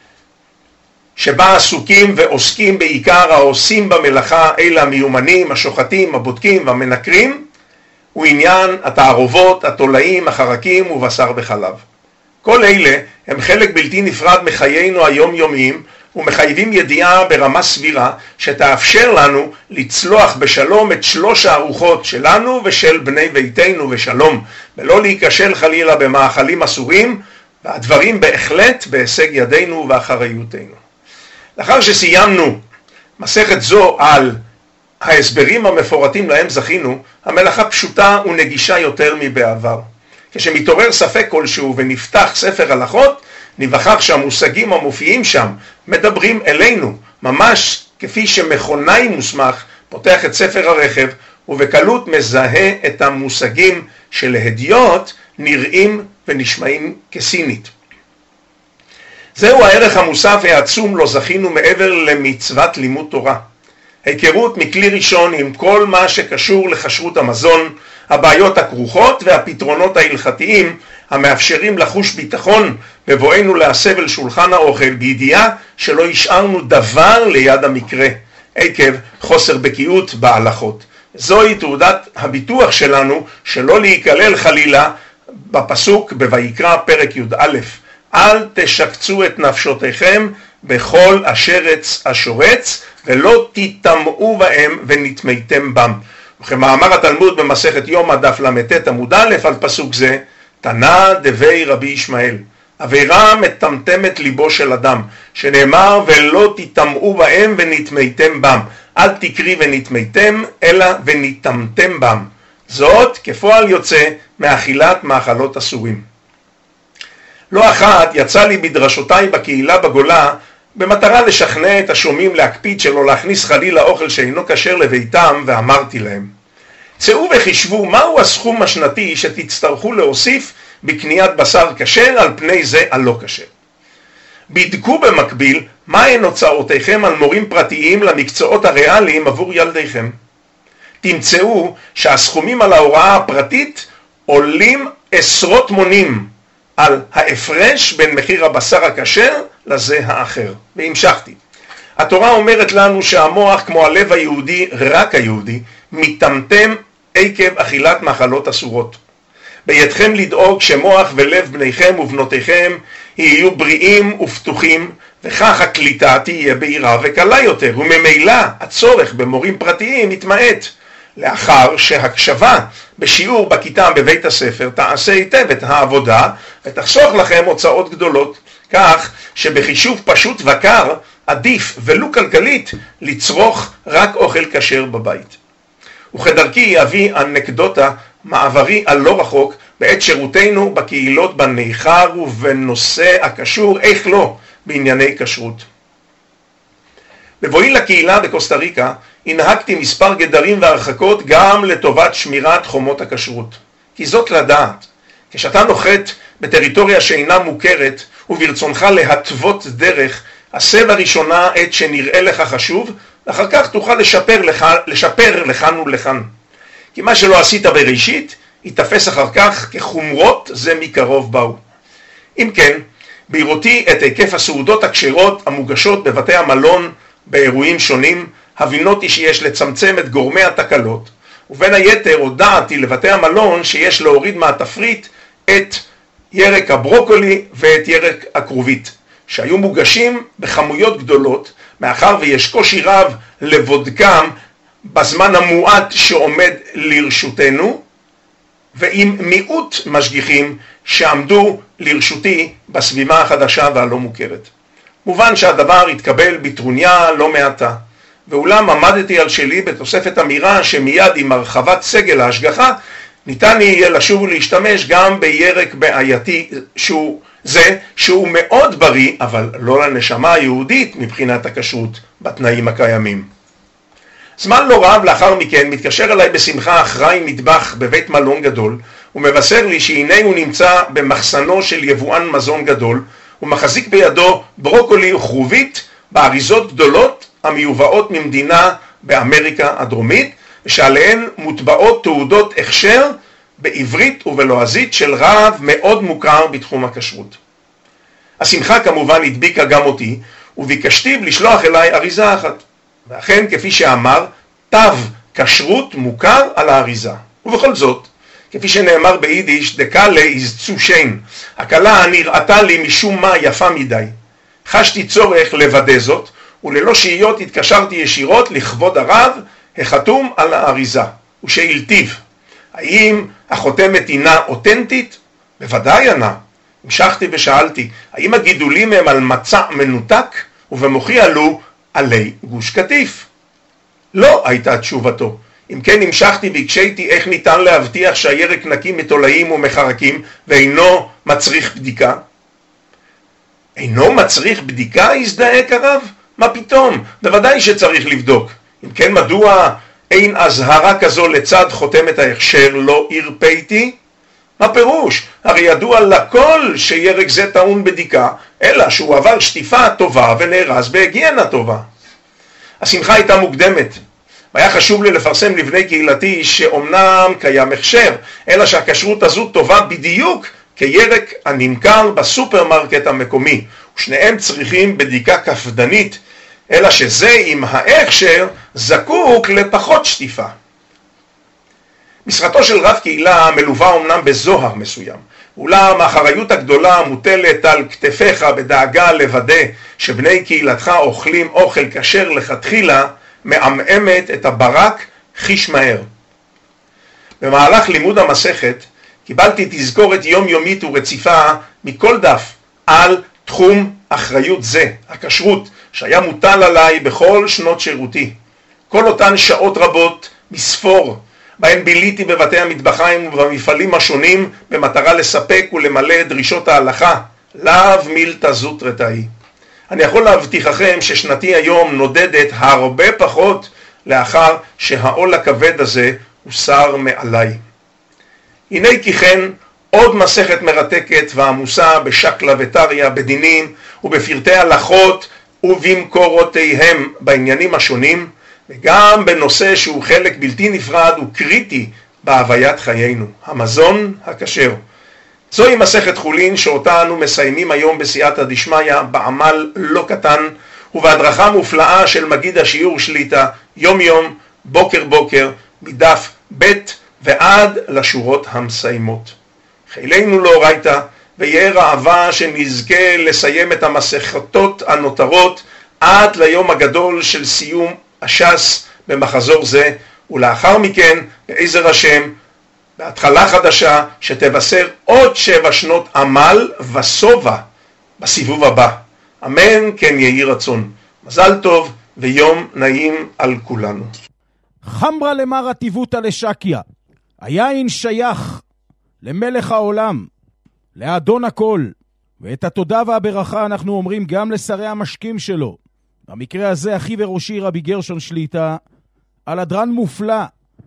שבה עסוקים ועוסקים בעיקר העושים במלאכה, אלה המיומנים, השוחטים, הבודקים והמנקרים, הוא עניין התערובות, התולעים, החרקים ובשר בחלב. כל אלה הם חלק בלתי נפרד מחיינו היומיומיים, ומחייבים ידיעה ברמה סבירה שתאפשר לנו לצלוח בשלום את שלוש הארוחות שלנו ושל בני ביתנו בשלום, ולא להיכשל חלילה במאכלים אסורים, והדברים בהחלט בהישג ידינו ואחריותנו. לאחר שסיימנו מסכת זו על ההסברים המפורטים להם זכינו, המלאכה פשוטה ונגישה יותר מבעבר. כשמתעורר ספק כלשהו ונפתח ספר הלכות, נבחר שהמושגים המופיעים שם מדברים אלינו, ממש כפי שמכונאי מוסמך פותח את ספר הרכב ובקלות מזהה את המושגים שלהדיוט נראים ונשמעים כסינית. זהו הערך המוסף העצום לא זכינו מעבר למצוות לימוד תורה. היכרות מכלי ראשון עם כל מה שקשור לכשרות המזון, הבעיות הכרוכות והפתרונות ההלכתיים המאפשרים לחוש ביטחון בבואנו להסב אל שולחן האוכל, בידיעה שלא השארנו דבר ליד המקרה עקב חוסר בקיאות בהלכות. זוהי תעודת הביטוח שלנו שלא להיכלל חלילה בפסוק בויקרא פרק י"א, אל תשקצו את נפשותיכם בכל אשר עץ השורץ ולא תטמאו בהם ונטמאתם בם. וכמאמר התלמוד במסכת יומא דף ל"ט עמוד א' על פסוק זה, תנא דבי רבי ישמעאל, עבירה מטמטמת ליבו של אדם, שנאמר ולא תטמאו בהם ונטמאתם בם, אל תקרי ונטמאתם אלא ונטמאתם בם. זאת כפועל יוצא מאכילת מאכלות אסורים. לא אחת יצא לי בדרשותיי בקהילה בגולה במטרה לשכנע את השומעים להקפיד שלא להכניס חלילה אוכל שאינו כשר לביתם, ואמרתי להם, צאו וחישבו מהו הסכום השנתי שתצטרכו להוסיף בקניית בשר כשר על פני זה הלא כשר. בדקו במקביל מהן הוצאותיכם על מורים פרטיים למקצועות הריאליים עבור ילדיכם. תמצאו שהסכומים על ההוראה הפרטית עולים עשרות מונים על ההפרש בין מחיר הבשר הכשר לזה האחר. והמשכתי. התורה אומרת לנו שהמוח כמו הלב היהודי, רק היהודי, מטמטם עקב אכילת מאכלות אסורות. בידכם לדאוג שמוח ולב בניכם ובנותיכם יהיו בריאים ופתוחים, וכך הקליטה תהיה בהירה וקלה יותר, וממילא הצורך במורים פרטיים יתמעט. לאחר שהקשבה בשיעור בכיתה בבית הספר תעשה היטב את העבודה ותחסוך לכם הוצאות גדולות, כך שבחישוב פשוט וקר עדיף ולו כלכלית לצרוך רק אוכל כשר בבית. וכדרכי אביא אנקדוטה מעברי על לא רחוק, בעת שירותנו בקהילות בניכר ובנושא הקשור, איך לא, בענייני כשרות. בבואי לקהילה בקוסטה ריקה הנהגתי מספר גדרים והרחקות גם לטובת שמירת חומות הכשרות. כי זאת לדעת, כשאתה נוחת בטריטוריה שאינה מוכרת וברצונך להתוות דרך, עשה בראשונה את שנראה לך חשוב, ואחר כך תוכל לשפר לכאן ולכאן. כי מה שלא עשית בראשית, יתפס אחר כך כחומרות זה מקרוב באו. אם כן, בראותי את היקף הסעודות הכשרות המוגשות בבתי המלון באירועים שונים, הבינותי שיש לצמצם את גורמי התקלות, ובין היתר הודעתי לבתי המלון שיש להוריד מהתפריט את ירק הברוקולי ואת ירק הכרובית, שהיו מוגשים בכמויות גדולות, מאחר ויש קושי רב לבודקם בזמן המועט שעומד לרשותנו, ועם מיעוט משגיחים שעמדו לרשותי בסביבה החדשה והלא מוכרת. מובן שהדבר התקבל בטרוניה לא מעטה, ואולם עמדתי על שלי בתוספת אמירה שמיד עם הרחבת סגל ההשגחה ניתן יהיה לשוב ולהשתמש גם בירק בעייתי שהוא מאוד בריא, אבל לא לנשמה היהודית מבחינת הכשרות בתנאים הקיימים. זמן לא רב לאחר מכן מתקשר אליי בשמחה אחראי מטבח בבית מלון גדול, ומבשר לי שהנה הוא נמצא במחסנו של יבואן מזון גדול, ומחזיק בידו ברוקולי וכרובית באריזות גדולות המיובאות ממדינה באמריקה הדרומית, ושעליהן מוטבעות תעודות הכשר בעברית ובלועזית של רב מאוד מוכר בתחום הכשרות. השמחה כמובן הדביקה גם אותי, וביקשתי לשלוח אליי אריזה אחת. ואכן, כפי שאמר, תו כשרות מוכר על האריזה. ובכל זאת, כפי שנאמר ביידיש, דקלה איז צו שיין, הקלה נראתה לי משום מה יפה מדי. חשתי צורך לוודא זאת, וללא שהיות התקשרתי ישירות לכבוד הרב החתום על האריזה, ושאלתיו, האם החותמת הינה אותנטית? בוודאי ענה. המשכתי ושאלתי, האם הגידולים הם על מצע מנותק, ובמוחי עלו עלי גוש קטיף? לא, הייתה תשובתו. אם כן המשכתי והקשיתי איך ניתן להבטיח שהירק נקי מתולעים ומחרקים ואינו מצריך בדיקה. אינו מצריך בדיקה? הזדעק הרב. מה פתאום? בוודאי שצריך לבדוק. אם כן, מדוע אין אזהרה כזו לצד חותמת ההכשר לא הרפאתי? מה פירוש? הרי ידוע לכל שירק זה טעון בדיקה, אלא שהוא עבר שטיפה טובה ונארז בהיגיינה טובה. השמחה הייתה מוקדמת, והיה חשוב לי לפרסם לבני קהילתי שאומנם קיים הכשר, אלא שהכשרות הזו טובה בדיוק כירק הנמכר בסופרמרקט המקומי, ושניהם צריכים בדיקה קפדנית, אלא שזה עם ההכשר זקוק לפחות שטיפה. משרתו של רב קהילה מלווה אומנם בזוהר מסוים, אולם האחריות הגדולה מוטלת על כתפיך בדאגה לוודא שבני קהילתך אוכלים אוכל כשר לכתחילה, מעמעמת את הברק חיש מהר. במהלך לימוד המסכת קיבלתי תזכורת יומיומית ורציפה מכל דף על תחום אחריות זה, הכשרות, שהיה מוטל עליי בכל שנות שירותי. כל אותן שעות רבות מספור, בהן ביליתי בבתי המטבחיים ובמפעלים השונים במטרה לספק ולמלא את דרישות ההלכה, לאו מילתא זוטרתאי. אני יכול להבטיחכם ששנתי היום נודדת הרבה פחות לאחר שהעול הכבד הזה הוסר מעליי. הנה כי כן, עוד מסכת מרתקת ועמוסה בשקלה וטריה, בדינים ובפרטי הלכות ובמקורותיהם בעניינים השונים, וגם בנושא שהוא חלק בלתי נפרד וקריטי בהוויית חיינו, המזון הכשר. זוהי מסכת חולין שאותה אנו מסיימים היום בסייעתא דשמיא בעמל לא קטן ובהדרכה מופלאה של מגיד השיעור שליטה יום יום, בוקר בוקר, מדף ב' ועד לשורות המסיימות. חילנו לאורייתא ויהיה רעבה שנזכה לסיים את המסכתות הנותרות עד ליום הגדול של סיום הש"ס במחזור זה, ולאחר מכן בעזר השם בהתחלה חדשה שתבשר עוד 7 שנות עמל וסובה בסיבוב הבא. אמן כן יהי רצון. מזל טוב ויום נעים על כולנו. חמרה למר הטיבותא לשקיה, היין שייך למלך העולם, לאדון הכל, ואת התודה והברכה אנחנו אומרים גם לשרי המשקים שלו. במקרה הזה אחי וראשי רבי גרשון שליטה, על הדרן מופלא,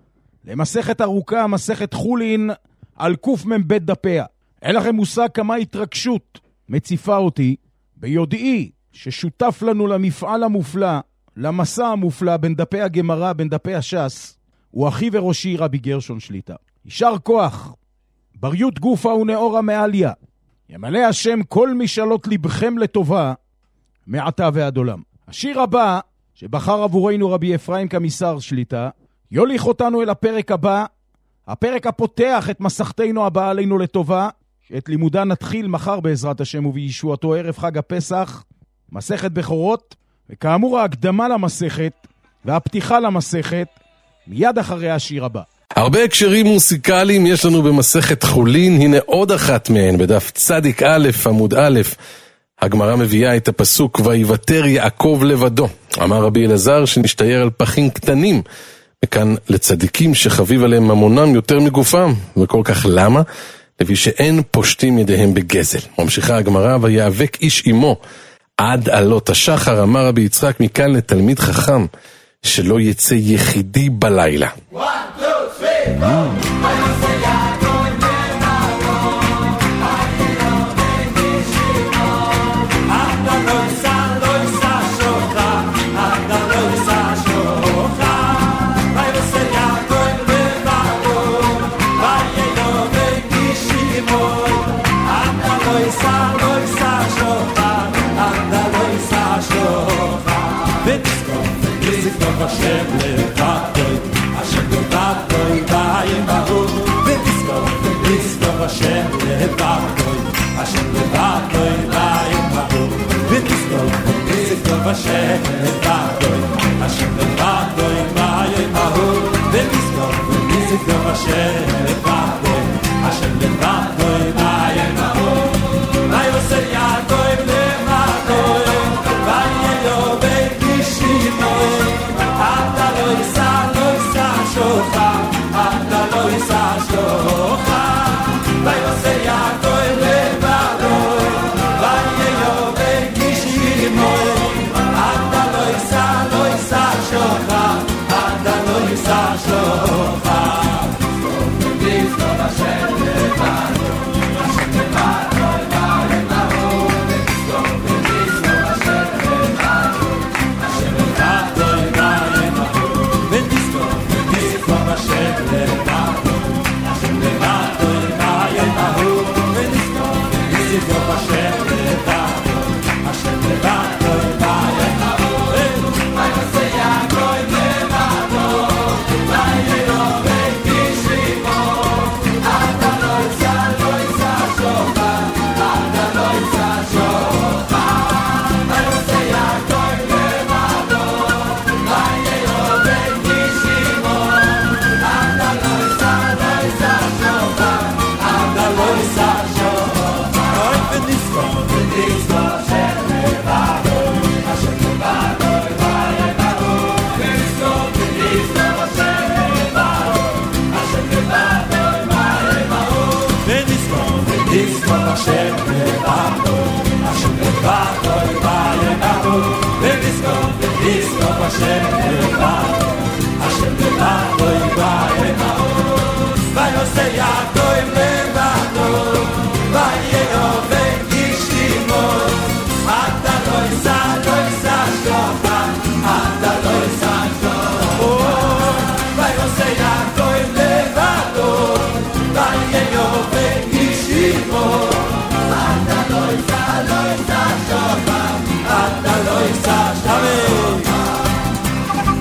למסכת ארוכה, מסכת חולין, על קוף מבית דפיה. אין לכם מושג כמה התרגשות מציפה אותי, ביודעי ששותף לנו למפעל המופלא, למסע המופלא בין דפי הגמרא, בין דפי הש"ס, הוא אחי וראשי רבי גרשון שליטה. יישר כוח, בריות גופה ונאורה מעליה, ימלא השם כל משאלות לבכם לטובה, מעתה ועד עולם. השיר הבא, שבחר עבורנו רבי אפרים כמיסר שליטה, יוליך אותנו אל הפרק הבא, הפרק הפותח את מסכתנו הבאה עלינו לטובה, שאת לימודה נתחיל מחר בעזרת השם ובישועתו ערב חג הפסח, מסכת בכורות, וכאמור ההקדמה למסכת והפתיחה למסכת, מיד אחרי השיר הבא. הרבה הקשרים מוסיקליים יש לנו במסכת חולין, הנה עוד אחת מהן, בדף צדיק א' עמוד א', הגמרא מביאה את הפסוק, ויוותר יעקב לבדו. אמר רבי אלעזר שנשתייר על פחים קטנים, וכאן לצדיקים שחביב עליהם ממונם יותר מגופם, וכל כך למה? לפי שאין פושטים ידיהם בגזל. ממשיכה הגמרא, ויאבק איש עמו עד עלות השחר. אמר רבי יצחק, מכאן לתלמיד חכם, שלא יצא יחידי בלילה. 1, 2, 3,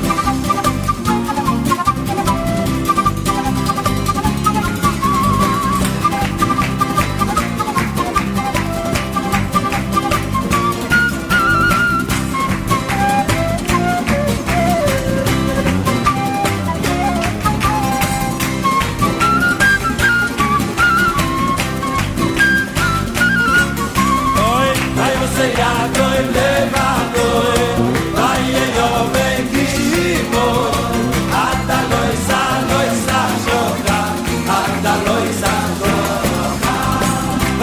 1,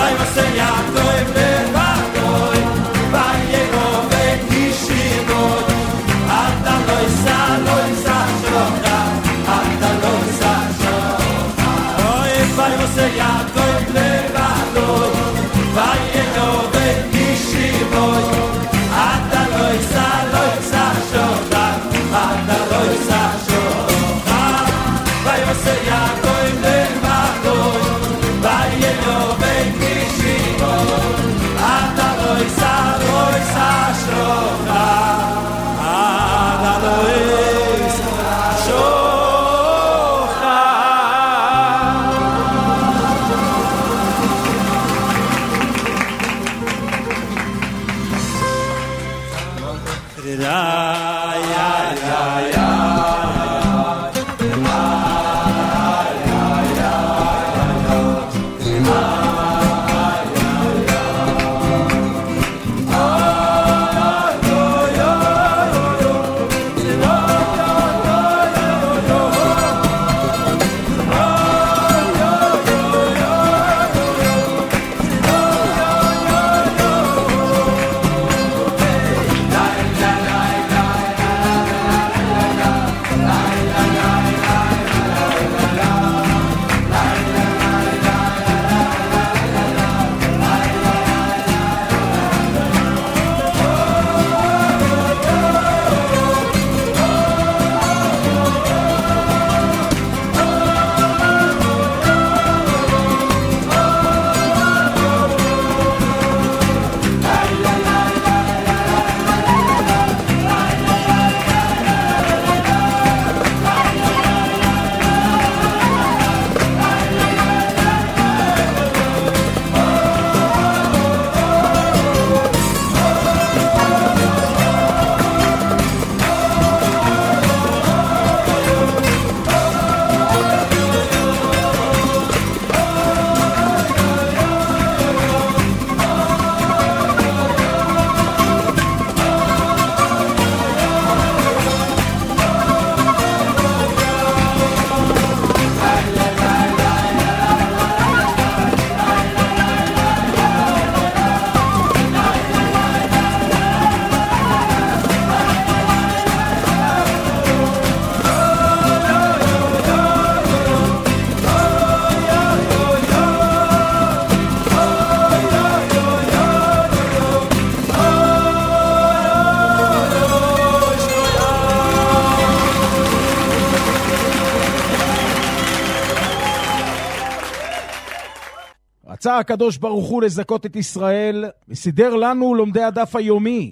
רצה הקדוש ברוך הוא לזכות את ישראל, וסידר לנו לומדי הדף היומי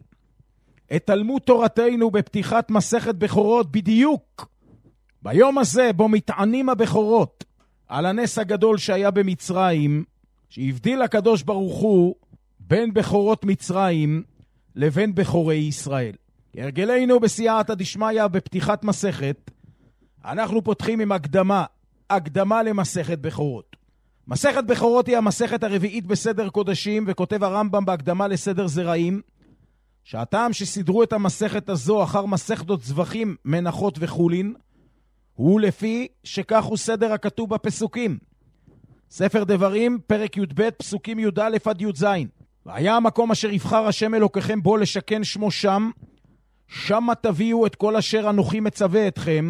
את תלמוד תורתנו בפתיחת מסכת בכורות בדיוק ביום הזה בו מתענים הבכורות על הנס הגדול שהיה במצרים, שהבדיל הקדוש ברוך הוא בין בכורות מצרים לבין בכורי ישראל. כהרגלנו בסייעתא דשמיא בפתיחת מסכת, אנחנו פותחים עם הקדמה למסכת בכורות. מסכת בכורות היא המסכת הרביעית בסדר קודשים, וכותב הרמב"ם בהקדמה לסדר זרעים, שהטעם שסידרו את המסכת הזו אחר מסכתות זבחים, מנחות וחולין, הוא לפי שכך הוא סדר הכתוב בפסוקים. ספר דברים, פרק י"ב, פסוקים י"א עד י"ז. והיה המקום אשר יבחר השם אלוקיכם בו לשכן שמו שם, שמה תביאו את כל אשר אנוכי מצווה אתכם,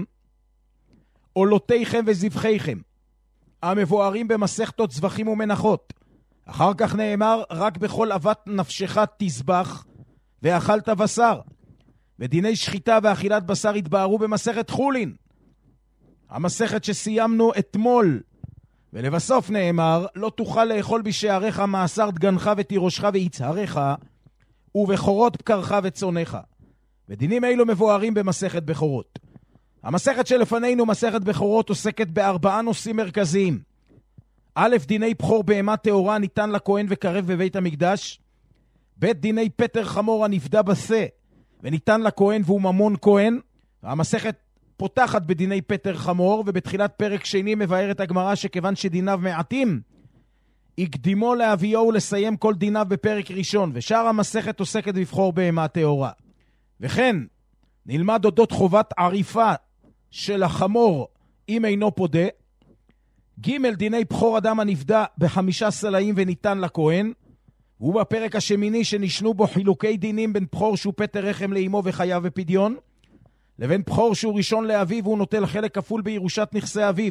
עולותיכם וזבחיכם, המבוארים במסכתות זבחים ומנחות. אחר כך נאמר, רק בכל אהבת נפשך תזבח, ואכלת בשר. ודיני שחיטה ואכילת בשר התבארו במסכת חולין, המסכת שסיימנו אתמול. ולבסוף נאמר, לא תוכל לאכול בשעריך מאסר דגנך ותירושך ויצהריך, ובכורות בקרך וצונך. ודינים אלו מבוארים במסכת בכורות. המסכת שלפנינו, מסכת בכורות, עוסקת בארבעה נושאים מרכזיים. א', דיני בחור בהמה טהורה ניתן לכהן וקרב בבית המקדש. ב', דיני פטר חמור הנפדה בשה וניתן לכהן והוא ממון כהן. המסכת פותחת בדיני פטר חמור, ובתחילת פרק שני מבארת הגמרא שכיוון שדיניו מעטים, יקדימו להביאו ולסיים כל דיניו בפרק ראשון, ושאר המסכת עוסקת בבחור בהמה טהורה. וכן נלמד אודות חובת עריפה של החמור אם אינו פודה, ג' דיני בחור אדם הנפדה ב5 סלעים וניתן לכהן, הוא בפרק השמיני שנשנו בו חילוקי דינים בין בחור שהוא פטר רחם לאמו וחייו ופדיון, לבין בחור שהוא ראשון לאביו והוא נוטל חלק כפול בירושת נכסי אביו.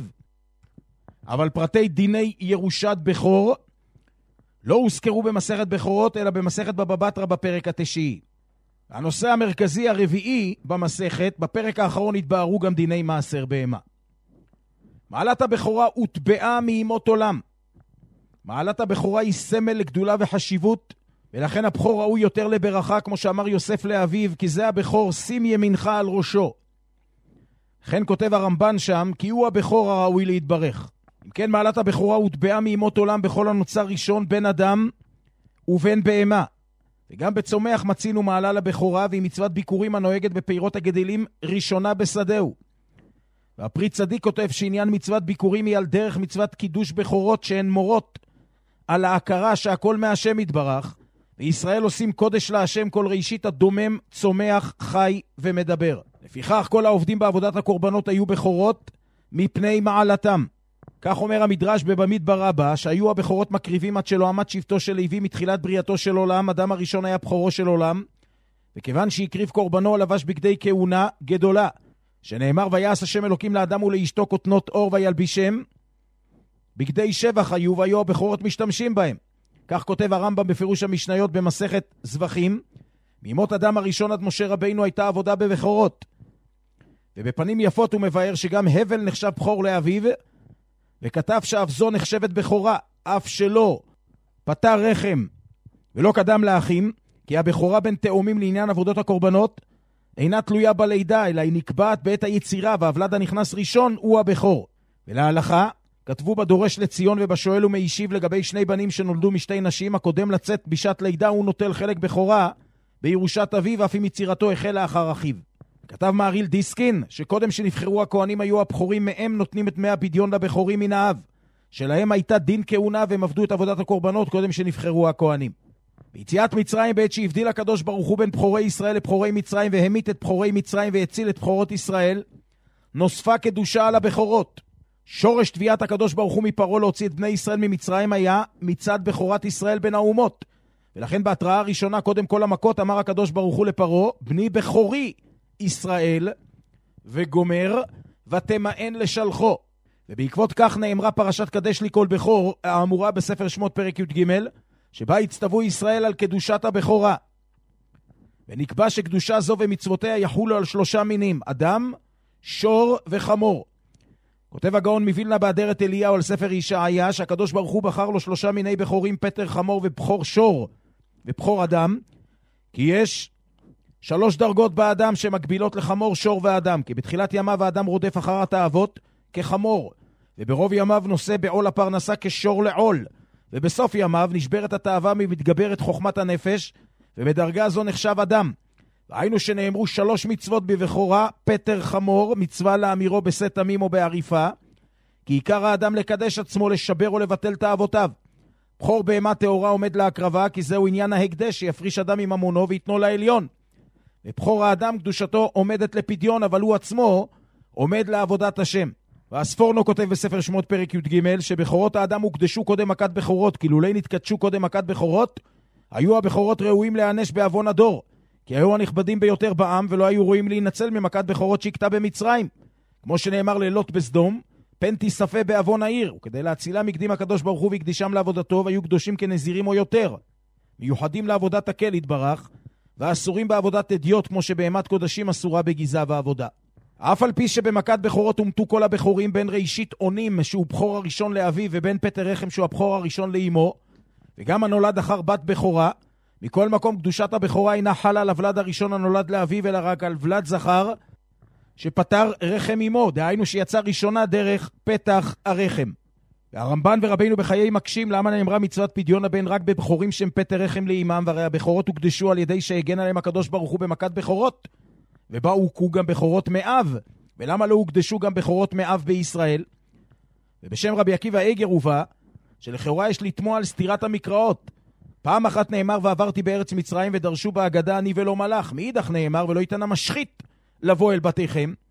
אבל פרטי דיני ירושת בחור לא הוזכרו במסכת בחורות, אלא במסכת בבא בתרא בפרק התשיעי. הנושא המרכזי הרביעי במסכת, בפרק האחרון התבארו גם דיני מעשר בהמה. מעלת הבכורה הוטבעה מאימות עולם. מעלת הבכורה היא סמל לגדולה וחשיבות, ולכן הבכור ראוי יותר לברכה, כמו שאמר יוסף לאביו, כי זה הבכור, שים ימינך על ראשו. לכן כותב הרמב"ן שם, כי הוא הבכור הראוי להתברך. אם כן, מעלת הבכורה הוטבעה מאימות עולם בכל הנוצר ראשון בין אדם ובין בהמה. וגם בצומח מצינו מעלה לבכורה, והיא מצוות ביקורים הנוהגת בפירות הגדלים ראשונה בשדהו. והפרי צדיק כותב שעניין מצוות ביקורים היא על דרך מצוות קידוש בכורות, שהן מורות על ההכרה שהכל מהשם יתברך, וישראל עושים קודש להשם כל ראשית הדומם, צומח, חי ומדבר. לפיכך כל העובדים בעבודת הקורבנות היו בכורות מפני מעלתם. כך אומר המדרש בבמדבר רבה, שהיו הבכורות מקריבים עד שלא עמד שבטו של לוי מתחילת בריאתו של עולם, אדם הראשון היה בכורו של עולם, וכיוון שהקריב קורבנו לבש בגדי כהונה גדולה, שנאמר ויעש השם אלוקים לאדם ולאשתו כותנות אור וילבישם, בגדי שבח היו והיו הבכורות משתמשים בהם. כך כותב הרמב"ם בפירוש המשניות במסכת זבחים, מימות אדם הראשון עד משה רבינו הייתה עבודה בבכורות. ובפנים יפות הוא מבאר שגם הבל נחשב בכור לאביו, וכתב שאף זו נחשבת בכורה, אף שלא פטר רחם ולא קדם לאחים, כי הבכורה בין תאומים לעניין עבודות הקורבנות אינה תלויה בלידה, אלא היא נקבעת בעת היצירה, והוולד הנכנס ראשון הוא הבכור. ולהלכה כתבו בדורש לציון ובשואל ומיישיב לגבי 2 בנים שנולדו משתי נשים, הקודם לצאת בשעת לידה הוא נוטל חלק בכורה בירושת אביו, אף אם יצירתו החל לאחר אחיו. כתב מהריל דיסקין שקודם שנבחרו הכהנים היו הבכורים מהם נותנים את 100 פדיון לבכורים מן האב, שלהם הייתה דין כהונה והם עבדו את עבודת הקורבנות קודם שנבחרו הכהנים. ביציאת מצרים, בעת שהבדיל הקדוש ברוך הוא בין בכורי ישראל לבכורי מצרים והמית את בכורי מצרים והציל את בכורות ישראל, נוספה קדושה על הבכורות. שורש תביעת הקדוש ברוך הוא מפרעה להוציא את בני ישראל ממצרים היה מצד בכורת ישראל בין האומות, ולכן בהתראה הראשונה קודם כל המכות אמר הקדוש ברוך הוא לפרעה, בני בכורי ישראל, וגומר ותמאן לשלחו. ובעקבות כך נאמרה פרשת קדש לי כל בכור האמורה בספר שמות פרק י"ג, שבה הצטוו ישראל על קדושת הבכורה. ונקבע שקדושה זו ומצוותיה יחולו על 3 מינים, אדם, שור וחמור. כותב הגאון מווילנה באדרת אליהו על ספר ישעיה, שהקדוש ברוך הוא בחר לו 3 מיני בכורים, פטר חמור ובכור שור ובכור אדם, כי יש 3 דרגות באדם שמקבילות לחמור, שור ואדם, כי בתחילת ימיו האדם רודף אחר התאוות כחמור, וברוב ימיו נושא בעול הפרנסה כשור לעול, ובסוף ימיו נשברת התאווה ומתגברת חוכמת הנפש, ובדרגה זו נחשב אדם. ראינו שנאמרו 3 מצוות בבכורה, פטר חמור, מצווה לאמירו בשאת תמים או בעריפה, כי עיקר האדם לקדש עצמו, לשבר או לבטל תאוותיו. בכור בהמה טהורה עומד להקרבה, כי זהו עניין ההקדש, שיפריש אדם עם ממונו ויתנו לעליון. ובכור האדם קדושתו עומדת לפדיון, אבל הוא עצמו עומד לעבודת השם. והספורנו כותב בספר שמות פרק י"ג, שבכורות האדם הוקדשו קודם מכת בכורות, כי לולי נתקדשו קודם מכת בכורות, היו הבכורות ראויים להיענש בעוון הדור, כי היו הנכבדים ביותר בעם, ולא היו ראויים להינצל ממכת בכורות שהכתה במצרים. כמו שנאמר ללוט בסדום, פן תיספה בעוון העיר, וכדי להצילה מקדים הקדוש ברוך הוא והקדישם לעבודתו, והיו קדושים כנזירים או יותר, מיוחדים לעבודת הקל יתברך, ואסורים בעבודת אדיוט, כמו שבהמת קודשים אסורה בגיזה ועבודה. אף על פי שבמכת בכורות הומתו כל הבכורים, בין ראשית עונים שהוא בכור הראשון לאביו, ובין פטר רחם שהוא הבכור הראשון לאמו, וגם הנולד אחר בת בכורה, מכל מקום קדושת הבכורה אינה חלה על הוולד הראשון הנולד לאביו, אלא רק על ולד זכר שפטר רחם אמו, דהיינו שיצא ראשונה דרך פתח הרחם. והרמב"ן ורבינו בחיי מקשים למה נאמרה מצוות פדיון הבן רק בבכורים שהם פטר רחם לאמם, והרי הבכורות הוקדשו על ידי שהגן עליהם הקדוש ברוך הוא במכת בכורות, ובה הוקו גם בכורות מאב, ולמה לא הוקדשו גם בכורות מאב בישראל? ובשם רבי עקיבא איגר הובא שלכאורה יש לתמוע על סתירת המקראות. פעם אחת נאמר ועברתי בארץ מצרים ודרשו בהגדה אני ולא מלאך, מאידך נאמר ולא ייתן המשחית לבוא אל בתיכם,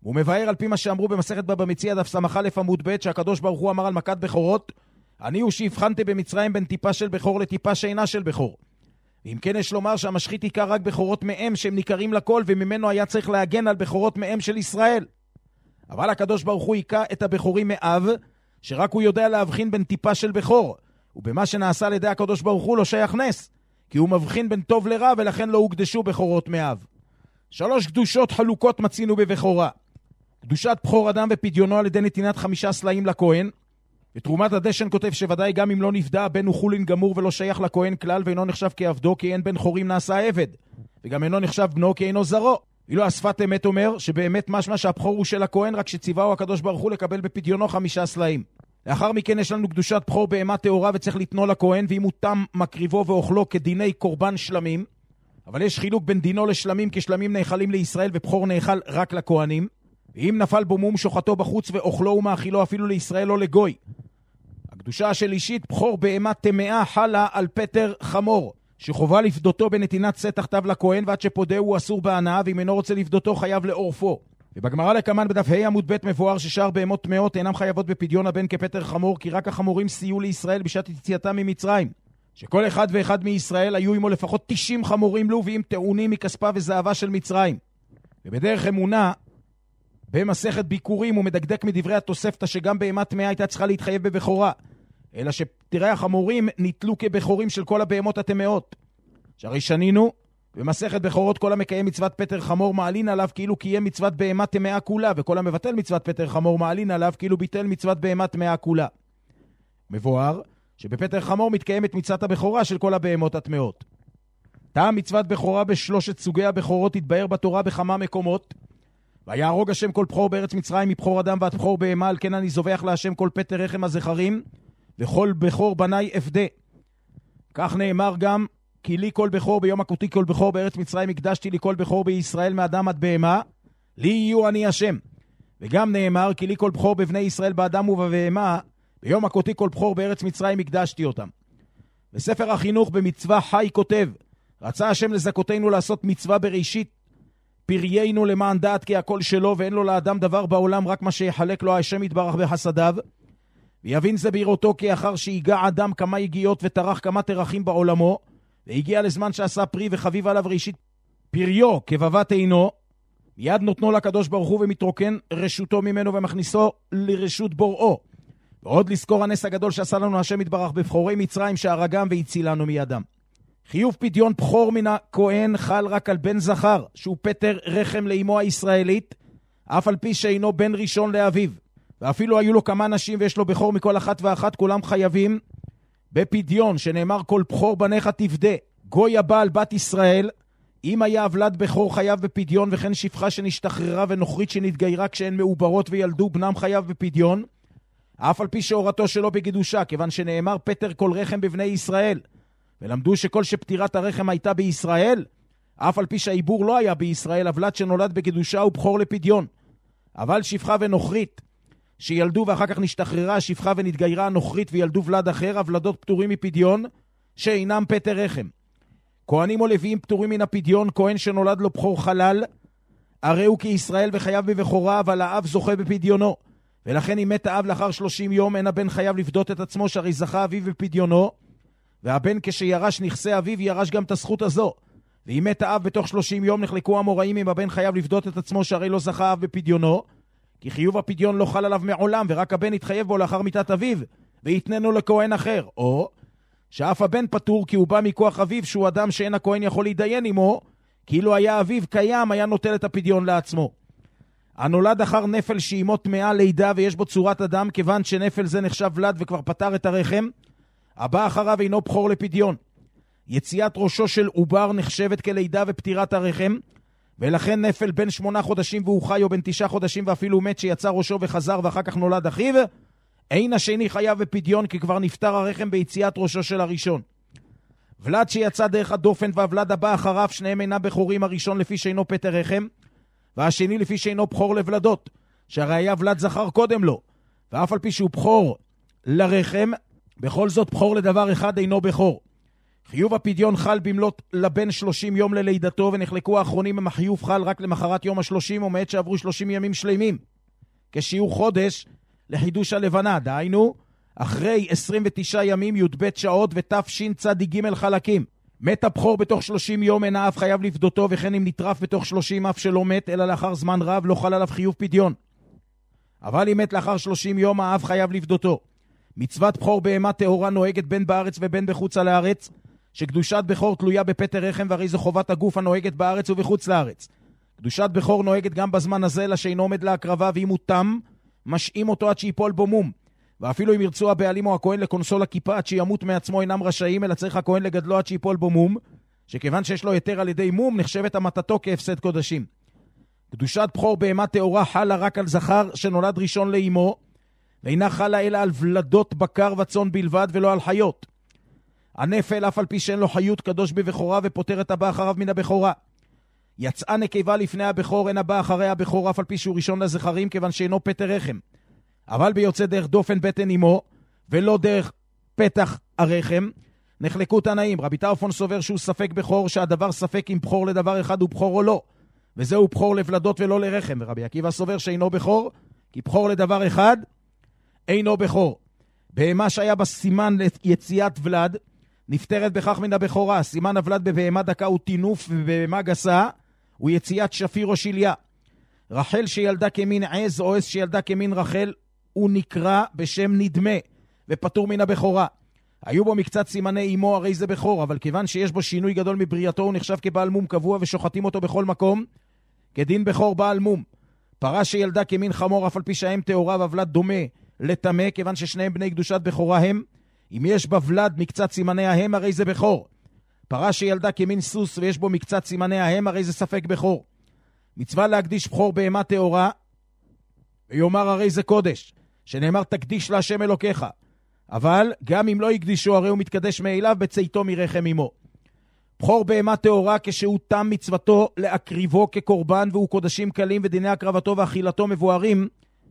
הוא מבאר על פי מה שאמרו במסכת בבא מציעא דף ס"א עמוד ב' שהקדוש ברוך הוא אמר על מכת בכורות, אני הוא שהבחנתי במצרים בין טיפה של בכור לטיפה שאינה של בכור. ואם כן יש לומר שהמשחית עיקר רק בכורות מהם שהם ניכרים לכל, וממנו היה צריך להגן על בכורות מהם של ישראל. אבל הקדוש ברוך הוא עיקר את הבכורים מאב, שרק הוא יודע להבחין בין טיפה של בכור, ובמה שנעשה על ידי הקדוש ברוך הוא לא שייך נס, כי הוא מבחין בין טוב לרע, ולכן לא הוקדשו בכורות מאב. 3 קדושות חלוקות מצינו בבכורה. קדושת בכור אדם ופדיונו על ידי נתינת 5 סלעים לכהן. בתרומת הדשן כותב שוודאי גם אם לא נפדה, הבן הוא חולין גמור ולא שייך לכהן כלל, ואינו נחשב כעבדו, כי אין בן חורים נעשה עבד, וגם אינו נחשב בנו, כי אינו זרו. אילו השפת אמת אומר שבאמת משמע שהבכור הוא של הכהן, רק שציווהו הקדוש ברוך הוא לקבל בפדיונו 5 סלעים. לאחר מכן יש לנו קדושת בכור בהמה טהורה וצריך לתנו לכהן, ואם הוא תם מקריבו ואוכלו כדיני קורבן שלמים. אבל יש חילוק בין דינו לשלמים, כי שלמים נאכלים לישראל ובכור נאכל רק לכהנים. ואם נפל בו מום שוחטו בחוץ ואוכלו ומאכילו אפילו לישראל או לגוי. הקדושה השלישית, בכור בהמה טמאה חלה על פטר חמור, שחובה לפדותו בנתינת שא תחתיו לכהן, ועד שפודהו הוא אסור בהנאה, ואם אינו רוצה לפדותו חייב לעורפו. ובגמרא לקמן בדף ה' עמוד ב' מבואר ששאר בהמות טמאות אינם חייבות בפדיון הבן כפטר חמור, כי רק החמורים סייעו לישראל בשעת יציאתם ממצרים, שכל אחד ואחד מישראל היו עמו לפחות 90 חמורים לו, והם טעונים מכספה וזהבה של מצרים. ובדרך אמונה במסכת ביקורים הוא מדקדק מדברי התוספתא שגם בהמה טמאה הייתה צריכה להתחייב בבכורה, אלא שפטרי החמורים ניטלו כבכורים של כל הבהמות הטמאות. שהרי שנינו במסכת בכורות כל המקיים מצוות פטר חמור מעלין עליו כאילו קיים מצוות בהמה טמאה כולה, וכל המבטל מצוות פטר חמור מעלין עליו כאילו ביטל מצוות בהמה טמאה כולה. מבואר שבפטר חמור מתקיימת מצוות הבכורה של כל הבהמות הטמאות. טעם מצוות בכורה בשלושת סוגי הבכורות התבאר בתורה בכמה מקומות. ויהרוג השם כל בכור בארץ מצרים מבכור אדם ועד בכור בהמה, על כן אני זובח להשם כל פטר רחם הזכרים וכל בכור בני אפדה. כך נאמר גם כי לי כל בכור ביום הכותי כל בכור בארץ מצרים, הקדשתי לי כל בכור בישראל מאדם עד בהמה, לי יהיו אני השם. וגם נאמר כי לי כל בכור בבני ישראל באדם ובבהמה, ביום הכותי כל בכור בארץ מצרים הקדשתי אותם. בספר החינוך במצווה חי כותב, רצה השם לזכותנו לעשות מצווה בראשית פריינו למען דעת כי הכל שלו, ואין לו לאדם דבר בעולם רק מה שיחלק לו השם יתברך בחסדיו. ויבין זה בראותו כי אחר שהיגע אדם כמה יגיעות וטרח כמה תרחים בעולמו, והגיע לזמן שעשה פרי וחביב עליו ראשית פריו כבבת עינו, מיד נותנו לקדוש ברוך הוא ומתרוקן רשותו ממנו ומכניסו לרשות בוראו. ועוד לזכור הנס הגדול שעשה לנו השם יתברך בבכורי מצרים שהרגם והצילנו מידם. חיוב פדיון בכור מן הכהן חל רק על בן זכר, שהוא פטר רחם לאמו הישראלית, אף על פי שאינו בן ראשון לאביו. ואפילו היו לו כמה נשים ויש לו בכור מכל אחת ואחת, כולם חייבים בפדיון, שנאמר כל בכור בניך תפדה. גוי הבעל בת ישראל, אם היה אבלד בכור חייב בפדיון, וכן שפחה שנשתחררה ונוכרית שנתגיירה כשהן מעוברות וילדו בנם חייב בפדיון, אף על פי שהורתו שלו בקדושה, כיוון שנאמר פטר כל רחם בבני ישראל. ולמדו שכל שפטירת הרחם הייתה בישראל, אף על פי שהעיבור לא היה בישראל, אבלד שנולד בקדושה הוא בכור לפדיון. אבל שפחה ונוכרית שילדו ואחר כך נשתחררה השפחה ונתגיירה הנוכרית וילדו ולד אחר, אבלדות פטורים מפדיון שאינם פטר רחם. כהנים או לוויים פטורים מן הפדיון, כהן שנולד לו בכור חלל, הרי הוא כישראל וחייב בבכורה, אבל האב זוכה בפדיונו. ולכן אם מת האב לאחר 30 יום, אין הבן חייב לפדות את עצמו, שהרי זכה אביו בפדיונו, והבן כשירש נכסי אביו ירש גם את הזכות הזו. ואם מת האב בתוך 30 יום, נחלקו המוראים אם הבן חייב לפדות את עצמו, שהרי לא זכה אב בפדיונו, כי חיוב הפדיון לא חל עליו מעולם, ורק הבן יתחייב בו לאחר מיתת אביו, ויתננו לכהן אחר. או שאף הבן פטור כי הוא בא מכוח אביו, שהוא אדם שאין הכהן יכול להידיין עמו, כאילו היה אביו קיים, היה נוטל את הפדיון לעצמו. הנולד אחר נפל שאימו טמאה לידה ויש בו צורת אדם, כיוון שנפל זה נחשב ולד וכבר פטר את הרחם, הבא אחריו אינו בכור לפדיון. יציאת ראשו של עובר נחשבת כלידה ופטירת הרחם, ולכן נפל בין 8 חודשים והוא חי, או בין 9 חודשים ואפילו מת שיצא ראשו וחזר ואחר כך נולד אחיו, אין השני חייב בפדיון, כי כבר נפטר הרחם ביציאת ראשו של הראשון. ולד שיצא דרך הדופן והוולד הבא אחריו, שניהם אינם בכורים, הראשון לפי שאינו פטר רחם, והשני לפי שאינו בכור לבלדות, שהרי היה ולד זכר קודם לו, ואף על פי שהוא בכור לרחם, בכל זאת בכור לדבר אחד אינו בכור. חיוב הפדיון חל במלאת לבן 30 יום ללידתו, ונחלקו האחרונים אם החיוב חל רק למחרת יום ה-30 או מעת שעברו 30 ימים שלמים, כשיהיו חודש לחידוש הלבנה, דהיינו אחרי 29 ימים י"ב שעות ותשצ"ג חלקים. מת הבכור בתוך 30 יום, אין האב חייב לפדותו, וכן אם נטרף בתוך 30 אף שלא מת אלא לאחר זמן רב, לא חל עליו חיוב פדיון. אבל אם מת לאחר 30 יום, האב חייב לפדותו. מצוות בכור בהמה טהורה נוהגת בין בארץ ובין בחוץ לארץ, שקדושת בכור תלויה בפטר רחם, והרי זו חובת הגוף הנוהגת בארץ ובחוץ לארץ. קדושת בכור נוהגת גם בזמן הזה, לשאינו עומד להקרבה, ואם הוא תם, משאים אותו עד שיפול בו מום. ואפילו אם ירצו הבעלים או הכהן לכונסו לכיפה עד שימות מעצמו, אינם רשאים, אלא צריך הכהן לגדלו עד שיפול בו מום, שכיוון שיש לו יותר על ידי מום, נחשבת המתתו כהפסד קודשים. קדושת בכור בהמה טהורה חלה רק על זכר שנולד ראשון לאמו, ואינה חלה אלא על ולדות בקר וצאן בלבד, ולא על חיות. הנפל, אף על פי שאין לו חיות, קדוש בבכורה ופוטר את הבא אחריו מן הבכורה. יצאה נקבה לפני הבכור, אין הבא אחרי הבכור, אף על פי שהוא ראשון לזכרים, כיוון שאינו פטר רחם. אבל ביוצא דרך דופן בטן אמו, ולא דרך פתח הרחם, נחלקו תנאים. רבי טרפון סובר שהוא ספק בכור, שהדבר ספק אם בכור לדבר אחד הוא בכור או לא, וזהו בכור לבלדות ולא לרחם. ורבי עקיבא סובר שאינו בכור, כי בכור לדבר אחד אינו בכור. בהמה שהיה בסימן ליציאת ולד, נפטרת בכך מן הבכורה. סימן הוולד בבהמה דקה הוא טינוף, ובבהמה גסה הוא יציאת שפיר או שליה. רחל שילדה כמין עז או עז שילדה כמין רחל, הוא נקרא בשם נדמה ופטור מן הבכורה. היו בו מקצת סימני אמו, הרי זה בכור, אבל כיוון שיש בו שינוי גדול מבריאתו, הוא נחשב כבעל מום קבוע ושוחטים אותו בכל מקום, כדין בכור בעל מום. פרה שילדה כמין חמור, אף על פי שהאם טהורה והוולד דומה לטמא, כיוון ששניהם בני קדושת בכורה הם. אם יש בוולד מקצת סימני ההם, הרי זה בכור. פרה שילדה כמין סוס ויש בו מקצת סימני ההם, הרי זה ספק בכור. מצווה להקדיש בכור בהמה טהורה, ויאמר הרי זה קודש, שנאמר תקדיש להשם אלוקיך. אבל גם אם לא יקדישו, הרי הוא מתקדש מאליו בצאתו מרחם אמו. בכור בהמה טהורה כשהוא תם מצוותו להקריבו כקורבן, והוא קודשים קלים, ודיני הקרבתו ואכילתו מבוארים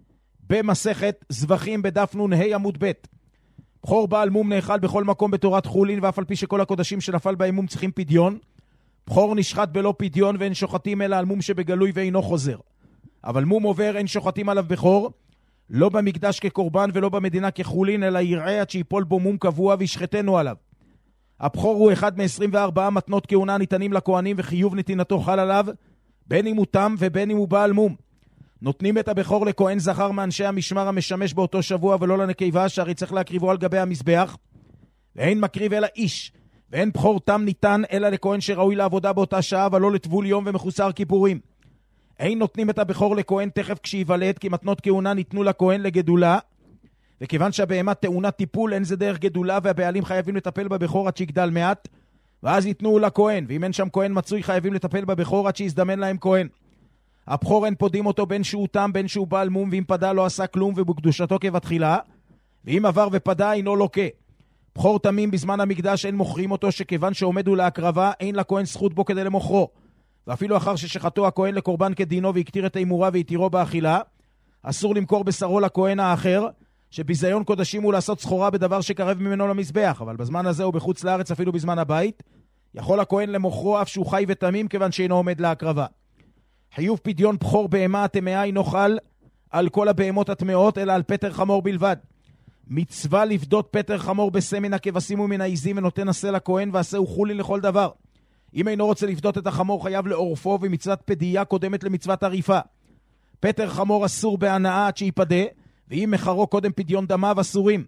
במסכת זבחים בדף נ"ה עמוד ב'. בכור בעל מום נאכל בכל מקום בתורת חולין, ואף על פי שכל הקודשים שנפל בהם מום צריכים פדיון. בכור נשחט בלא פדיון, ואין שוחטים אלא על מום שבגלוי ואינו חוזר. אבל מום עובר אין שוחטים עליו בכור, לא במקדש כקורבן ולא במדינה כחולין, אלא יראה עד שיפול בו מום קבוע וישחטנו עליו. הבכור הוא אחד מ-24 מתנות כהונה ניתנים לכהנים, וחיוב נתינתו חל עליו, בין אם הוא תם ובין אם הוא בעל מום. נותנים את הבכור לכהן זכר מאנשי המשמר המשמש באותו שבוע, ולא לנקבה, שהרי צריך להקריבו על גבי המזבח. ואין מקריב אלא איש, ואין בכור תם ניתן אלא לכהן שראוי לעבודה באותה שעה, ולא לטבול יום ומחוסר כיפורים. אין נותנים את הבכור לכהן תכף כשיוולד, כי מתנות כהונה ניתנו לכהן לגדולה, וכיוון שהבהמה טעונה טיפול, אין זה דרך גדולה, והבעלים חייבים לטפל בבכור עד שיגדל מעט, ואז ייתנו לכהן, ואם אין שם כהן מצוי, חייבים לטפל בבכור עד שיזדמן להם כהן. הבכור אין פודים אותו בין שהוא תם בין שהוא בעל מום, ואם פדה לא עשה כלום ובקדושתו כבתחילה, ואם עבר ופדה אינו לוקה. בכור תמים בזמן המקדש אין מוכרים אותו, שכיוון שעומדו להקרבה אין לכהן זכות בו כדי למוכרו, ואפילו אחר ששחטו הכהן לקורבן כדינו והקטיר את האמורה והתירו באכילה, אסור למכור בשרו לכהן האחר, שביזיון קודשים הוא לעשות סחורה בדבר שקרב ממנו למזבח, אבל בזמן הזה הוא בחוץ לארץ, אפילו בזמן הבית, יכול הכהן למוכרו אף שהוא חי ותמים, כיוון שאינו עומד להקרבה. חיוב פדיון בכור בהמה הטמאה אינו חל על כל הבהמות הטמאות, אלא על פטר חמור בלבד. מצווה לפדות פטר חמור בסמן הכבשים ומן העיזים, ונותן עשה לכהן, ועשהו חולין לכל דבר. אם אינו רוצה לפדות את החמור, חייב לעורפו, ומצוות פדייה קודמת למצוות עריפה. פטר חמור אסור בהנאה עד שיפדה, ואם מחרו קודם פדיון דמיו אסורים.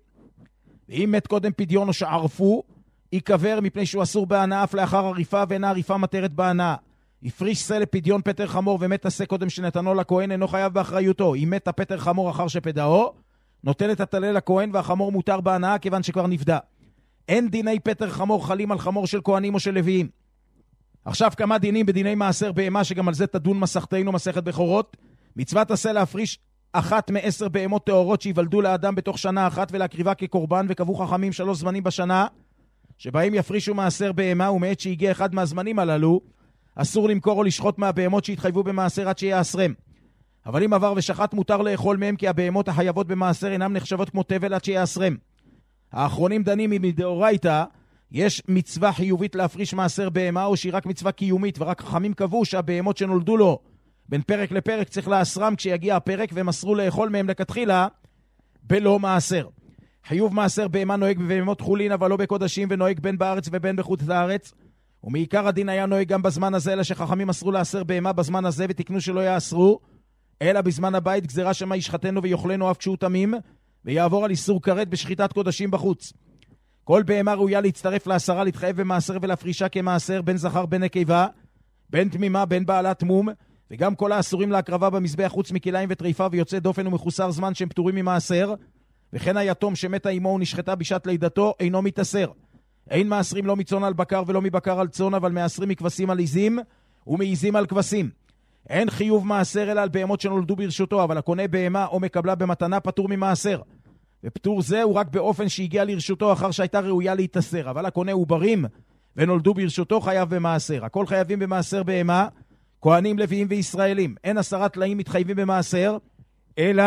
ואם מת קודם פדיון או שערפו, יקבר מפני שהוא אסור בהנאה אף לאחר עריפה, ואין העריפה מתרת בהנאה. הפריש שא לפדיון פטר חמור ומת עשה קודם שנתנו לכהן, אינו חייב באחריותו. אם מת הפטר חמור אחר שפדאו, נותן את התלה לכהן, והחמור מותר בהנאה כיוון שכבר נפדה. אין דיני פטר חמור חלים על חמור של כהנים או של לוויים. עכשיו כמה דינים בדיני מעשר בהמה, שגם על זה תדון מסכתנו מסכת בכורות. מצוות עשה להפריש 1 מ10 בהמות טהורות שיוולדו לאדם בתוך שנה אחת, ולהקריבה כקורבן, וקבעו חכמים 3 זמנים בשנה שבהם יפרישו מעשר בהמה, ומעת שהגיע אחד מהזמנים הללו אסור למכור או לשחוט מהבהמות שהתחייבו במעשר עד שיעשרם. אבל אם עבר ושחט מותר לאכול מהם, כי הבהמות החייבות במעשר אינם נחשבות כמו תבל עד שיעשרם. האחרונים דנים אם מדאורייתא יש מצווה חיובית להפריש מעשר בהמה, או שהיא רק מצווה קיומית, ורק חכמים קבעו שהבהמות שנולדו לו בין פרק לפרק צריך לאסרם כשיגיע הפרק, והם אסרו לאכול מהם לכתחילה בלא מעשר. חיוב מעשר בהמה נוהג בבהמות חולין, אבל לא בקודשים, ונוהג בין בארץ ובין בחוץ לארץ. ומעיקר הדין היה נוהג גם בזמן הזה, אלא שחכמים אסרו לאסר בהמה בזמן הזה, ותקנו שלא יאסרו, אלא בזמן הבית גזירה שמה ישחטנו ויאכלנו אף כשהוא תמים, ויעבור על איסור כרת בשחיטת קודשים בחוץ. כל בהמה ראויה להצטרף לעשרה, להתחייב במעשר ולהפרישה כמעשר, בין זכר בין נקבה, בין תמימה, בין בעלת מום, וגם כל האסורים להקרבה במזבח חוץ מכליים וטריפה ויוצא דופן ומחוסר זמן שהם פטורים ממעשר, וכן היתום שמתה אמו ונשחטה בשעת לידתו אינו מתאסר. אין מעשרים לא מצון על בקר ולא מבקר על צון, אבל מעשרים מכבשים על עיזים ומעיזים על כבשים. אין חיוב מעשר אלא על בהמות שנולדו ברשותו, אבל הקונה בהמה או מקבלה במתנה פטור ממעשר. ופטור זה הוא רק באופן שהגיע לרשותו אחר שהייתה ראויה להתאסר, אבל הקונה עוברים ונולדו ברשותו חייב במעשר. הכל חייבים במעשר בהמה, כהנים, לוויים וישראלים. אין 10 טלאים מתחייבים במעשר, אלא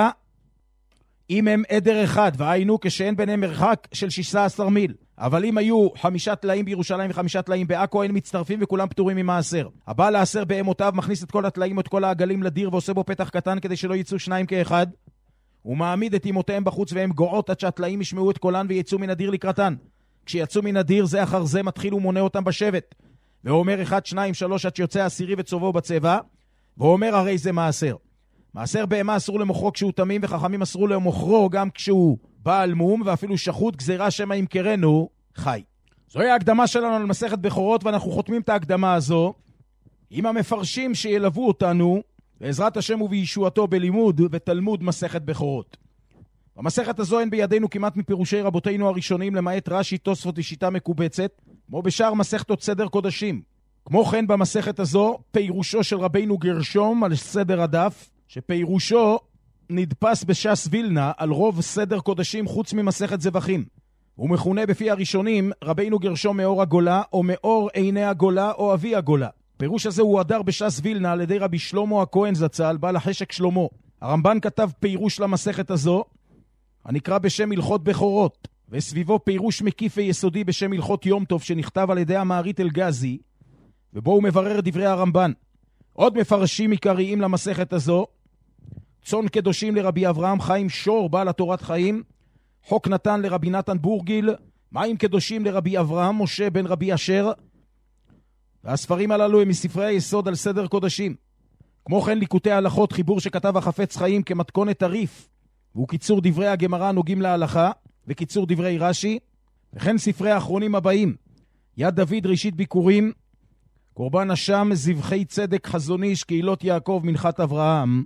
אם הם עדר אחד, והיינו כשאין ביניהם מרחק של 16 מיל. אבל אם היו 5 טלאים בירושלים ו5 טלאים בעכו, אין מצטרפים וכולם פטורים ממעשר. הבא לעשר בהמותיו מכניס את כל הטלאים או את כל העגלים לדיר, ועושה בו פתח קטן כדי שלא יצאו 2 כאחד. הוא מעמיד את אמותיהם בחוץ והם גועות עד שהטלאים ישמעו את קולן ויצאו מן הדיר לקראתן. כשיצאו מן הדיר זה אחר זה מתחיל ומונה אותם בשבט. והוא אומר 1, 2, 3 עד שיוצא העשירי וצובו בצבע, והוא אומר הרי זה מעשר. מעשר בהמה אסור למוכרו כשהוא תמים, וחכמים אסרו למוכרו גם כשהוא בעל מום, ואפילו שחוט גזירה שמא ימכרנו חי. זוהי ההקדמה שלנו על מסכת בכורות, ואנחנו חותמים את ההקדמה הזו עם המפרשים שילוו אותנו בעזרת השם ובישועתו בלימוד ותלמוד מסכת בכורות. במסכת הזו אין בידינו כמעט מפירושי רבותינו הראשונים, למעט רש"י, תוספות ושיטה מקובצת, כמו בשאר מסכתות סדר קודשים. כמו כן במסכת הזו פירושו של רבינו גרשום על סדר הדף, שפירושו נדפס בש"ס וילנה על רוב סדר קודשים חוץ ממסכת זבחים. הוא מכונה בפי הראשונים רבינו גרשום מאור הגולה, או מאור עיני הגולה, או אבי הגולה. פירוש הזה הוא הדר בש"ס וילנה על ידי רבי שלמה הכהן זצ"ל, בעל החשק שלמה. הרמב"ן כתב פירוש למסכת הזו, הנקרא בשם הלכות בכורות, וסביבו פירוש מקיף ויסודי בשם הלכות יום טוב, שנכתב על ידי המערית אלגזי, ובו הוא מברר דברי הרמב"ן. עוד מפרשים עיקריים למסכת הזו, צאן קדושים לרבי אברהם חיים שור בעל התורת חיים, חוק נתן לרבי נתן בורגיל, מים קדושים לרבי אברהם משה בן רבי אשר, והספרים הללו הם מספרי היסוד על סדר קודשים. כמו כן ליקוטי ההלכות, חיבור שכתב החפץ חיים כמתכונת טריף, והוא קיצור דברי הגמרא הנוגעים להלכה, וקיצור דברי רש"י, וכן ספרי האחרונים הבאים, יד דוד ראשית ביקורים, קורבן אשם, זבחי צדק, חזון איש, קהילות יעקב, מנחת אברהם,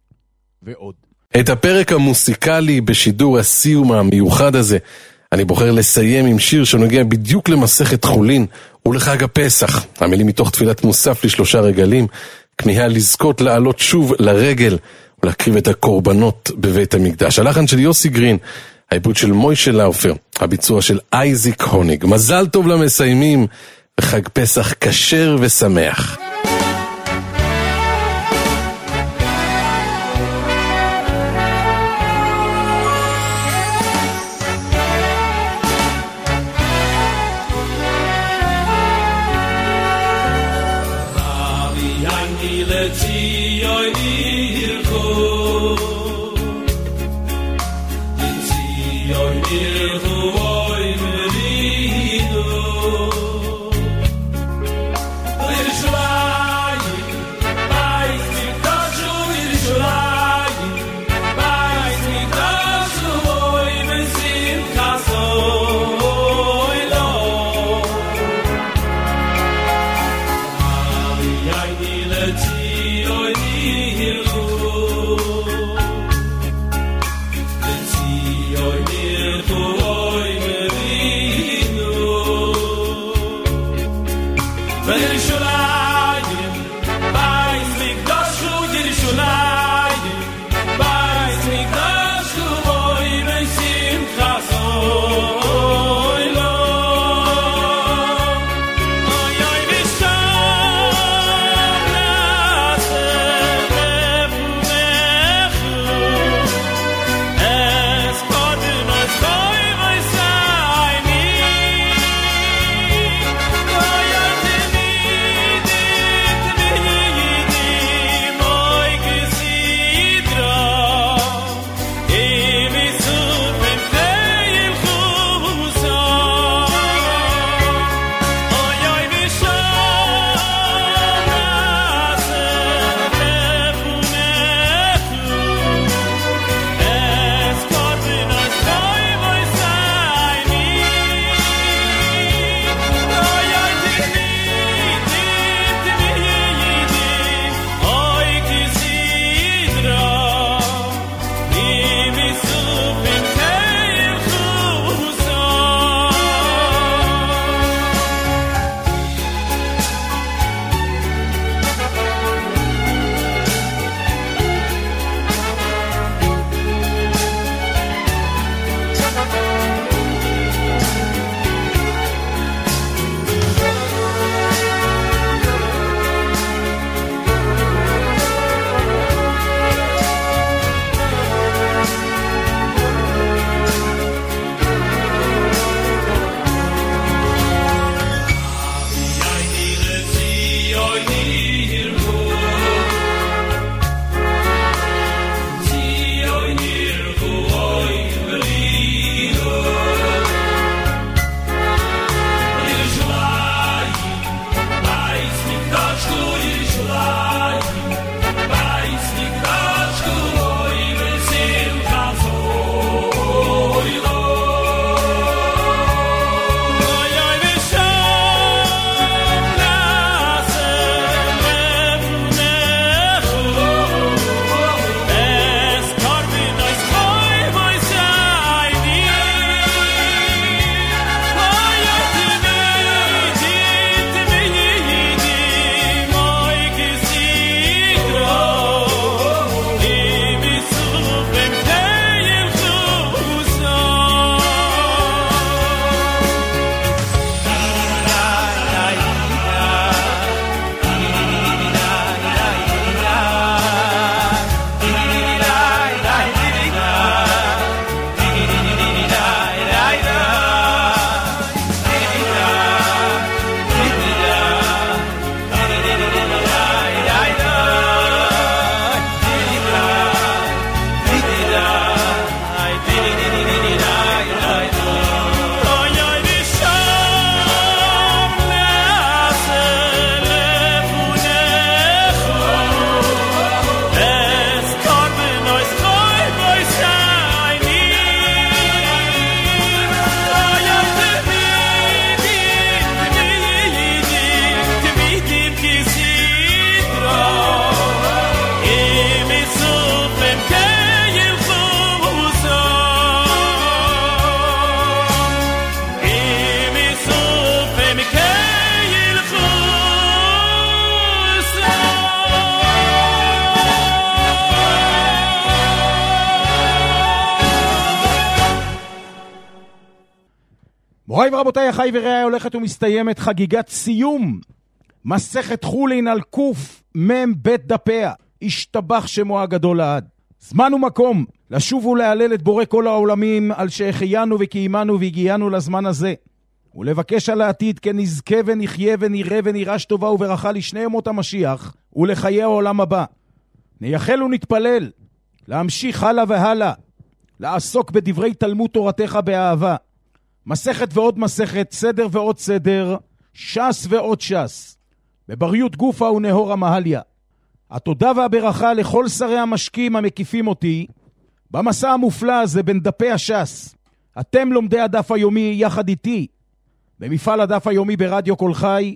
ועוד. את הפרק המוסיקלי בשידור הסיום המיוחד הזה, אני בוחר לסיים עם שיר שנוגע בדיוק למסכת חולין ולחג הפסח. המילים מתוך תפילת מוסף ל3 רגלים, כמיהה לזכות לעלות שוב לרגל ולהקריב את הקורבנות בבית המקדש. הלחן של יוסי גרין, העיבוד של מוישה לאופר, הביצוע של אייזיק הוניג. מזל טוב למסיימים, וחג פסח כשר ושמח. מוריי ורבותיי, אחי ורעי, הולכת ומסתיימת חגיגת סיום מסכת חולין על קוף מם בית דפיה. השתבח שמו הגדול לעד. זמן ומקום לשוב ולהלל את בורא כל העולמים על שהחיינו וקיימנו והגיענו לזמן הזה, ולבקש על העתיד כנזכה ונחיה ונראה ונירש טובה וברכה לשני ימות המשיח ולחיי העולם הבא. נייחל ונתפלל להמשיך הלאה והלאה, לעסוק בדברי תלמוד תורתך באהבה, מסכת ועוד מסכת, סדר ועוד סדר, שס ועוד שס, בבריות גופה ונהור המהליה. התודה והברכה לכל שרי המשקים המקיפים אותי במסע המופלא הזה בין דפי השס. אתם לומדי הדף היומי יחד איתי במפעל הדף היומי ברדיו כל חי,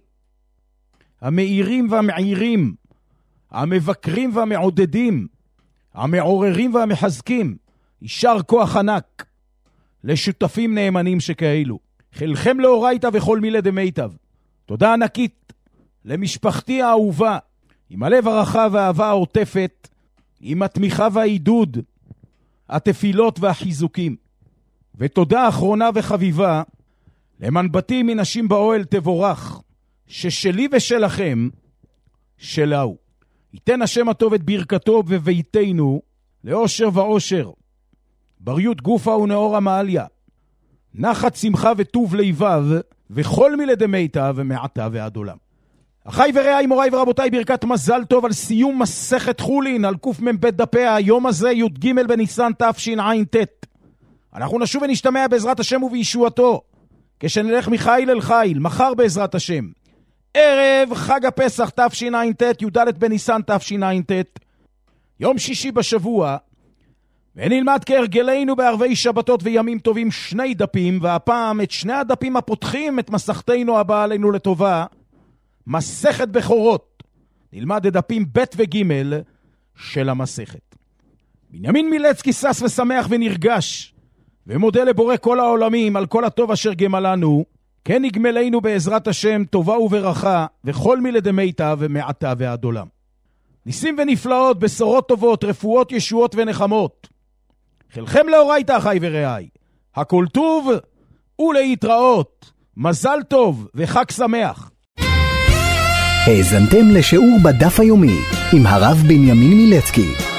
המאירים והמעירים, המבקרים והמעודדים, המעוררים והמחזקים. יישר כוח ענק לשותפים נאמנים שכאלו. חלכם לאורייתא וכל מילי דמיטב. תודה ענקית למשפחתי האהובה, עם הלב הרחב והאהבה העוטפת, עם התמיכה והעידוד, התפילות והחיזוקים. ותודה אחרונה וחביבה למנבטי מנשים באוהל תבורך, ששלי ושלכם שלהו. ייתן השם הטוב את ברכתו בביתנו לאושר ואושר, בריות גופה ונאור המעליה, נחת שמחה וטוב ליבב, וכל מילי דמיטב ומעתה ועד עולם. אחי ורעי, מוריי ורבותיי, ברכת מזל טוב על סיום מסכת חולין על קוף מם בית דפיה. היום הזה י"ג בניסן תשע"ט. אנחנו נשוב ונשתמע בעזרת השם ובישועתו, כשנלך מחיל אל חיל, מחר בעזרת השם, ערב חג הפסח תשע"ט, י"ד בניסן תשע"ט, יום שישי בשבוע, ונלמד כהרגלנו בערבי שבתות וימים טובים שני דפים, והפעם את שני הדפים הפותחים את מסכתנו הבאה עלינו לטובה, מסכת בכורות. נלמד את דפים ב' וג' של המסכת. בנימין מילצקי שש ושמח ונרגש, ומודה לבורא כל העולמים על כל הטוב אשר גמלנו, כן יגמלנו בעזרת השם טובה וברכה, וכל מילי דמיטב ומעתה ועד עולם. ניסים ונפלאות, בשורות טובות, רפואות, ישועות ונחמות. חלכם לאורייתא אחי ורעי, הכל טוב ולהתראות. מזל טוב וחג שמח. האזנתם לשיעור בדף היומי עם הרב בנימין מילצקי.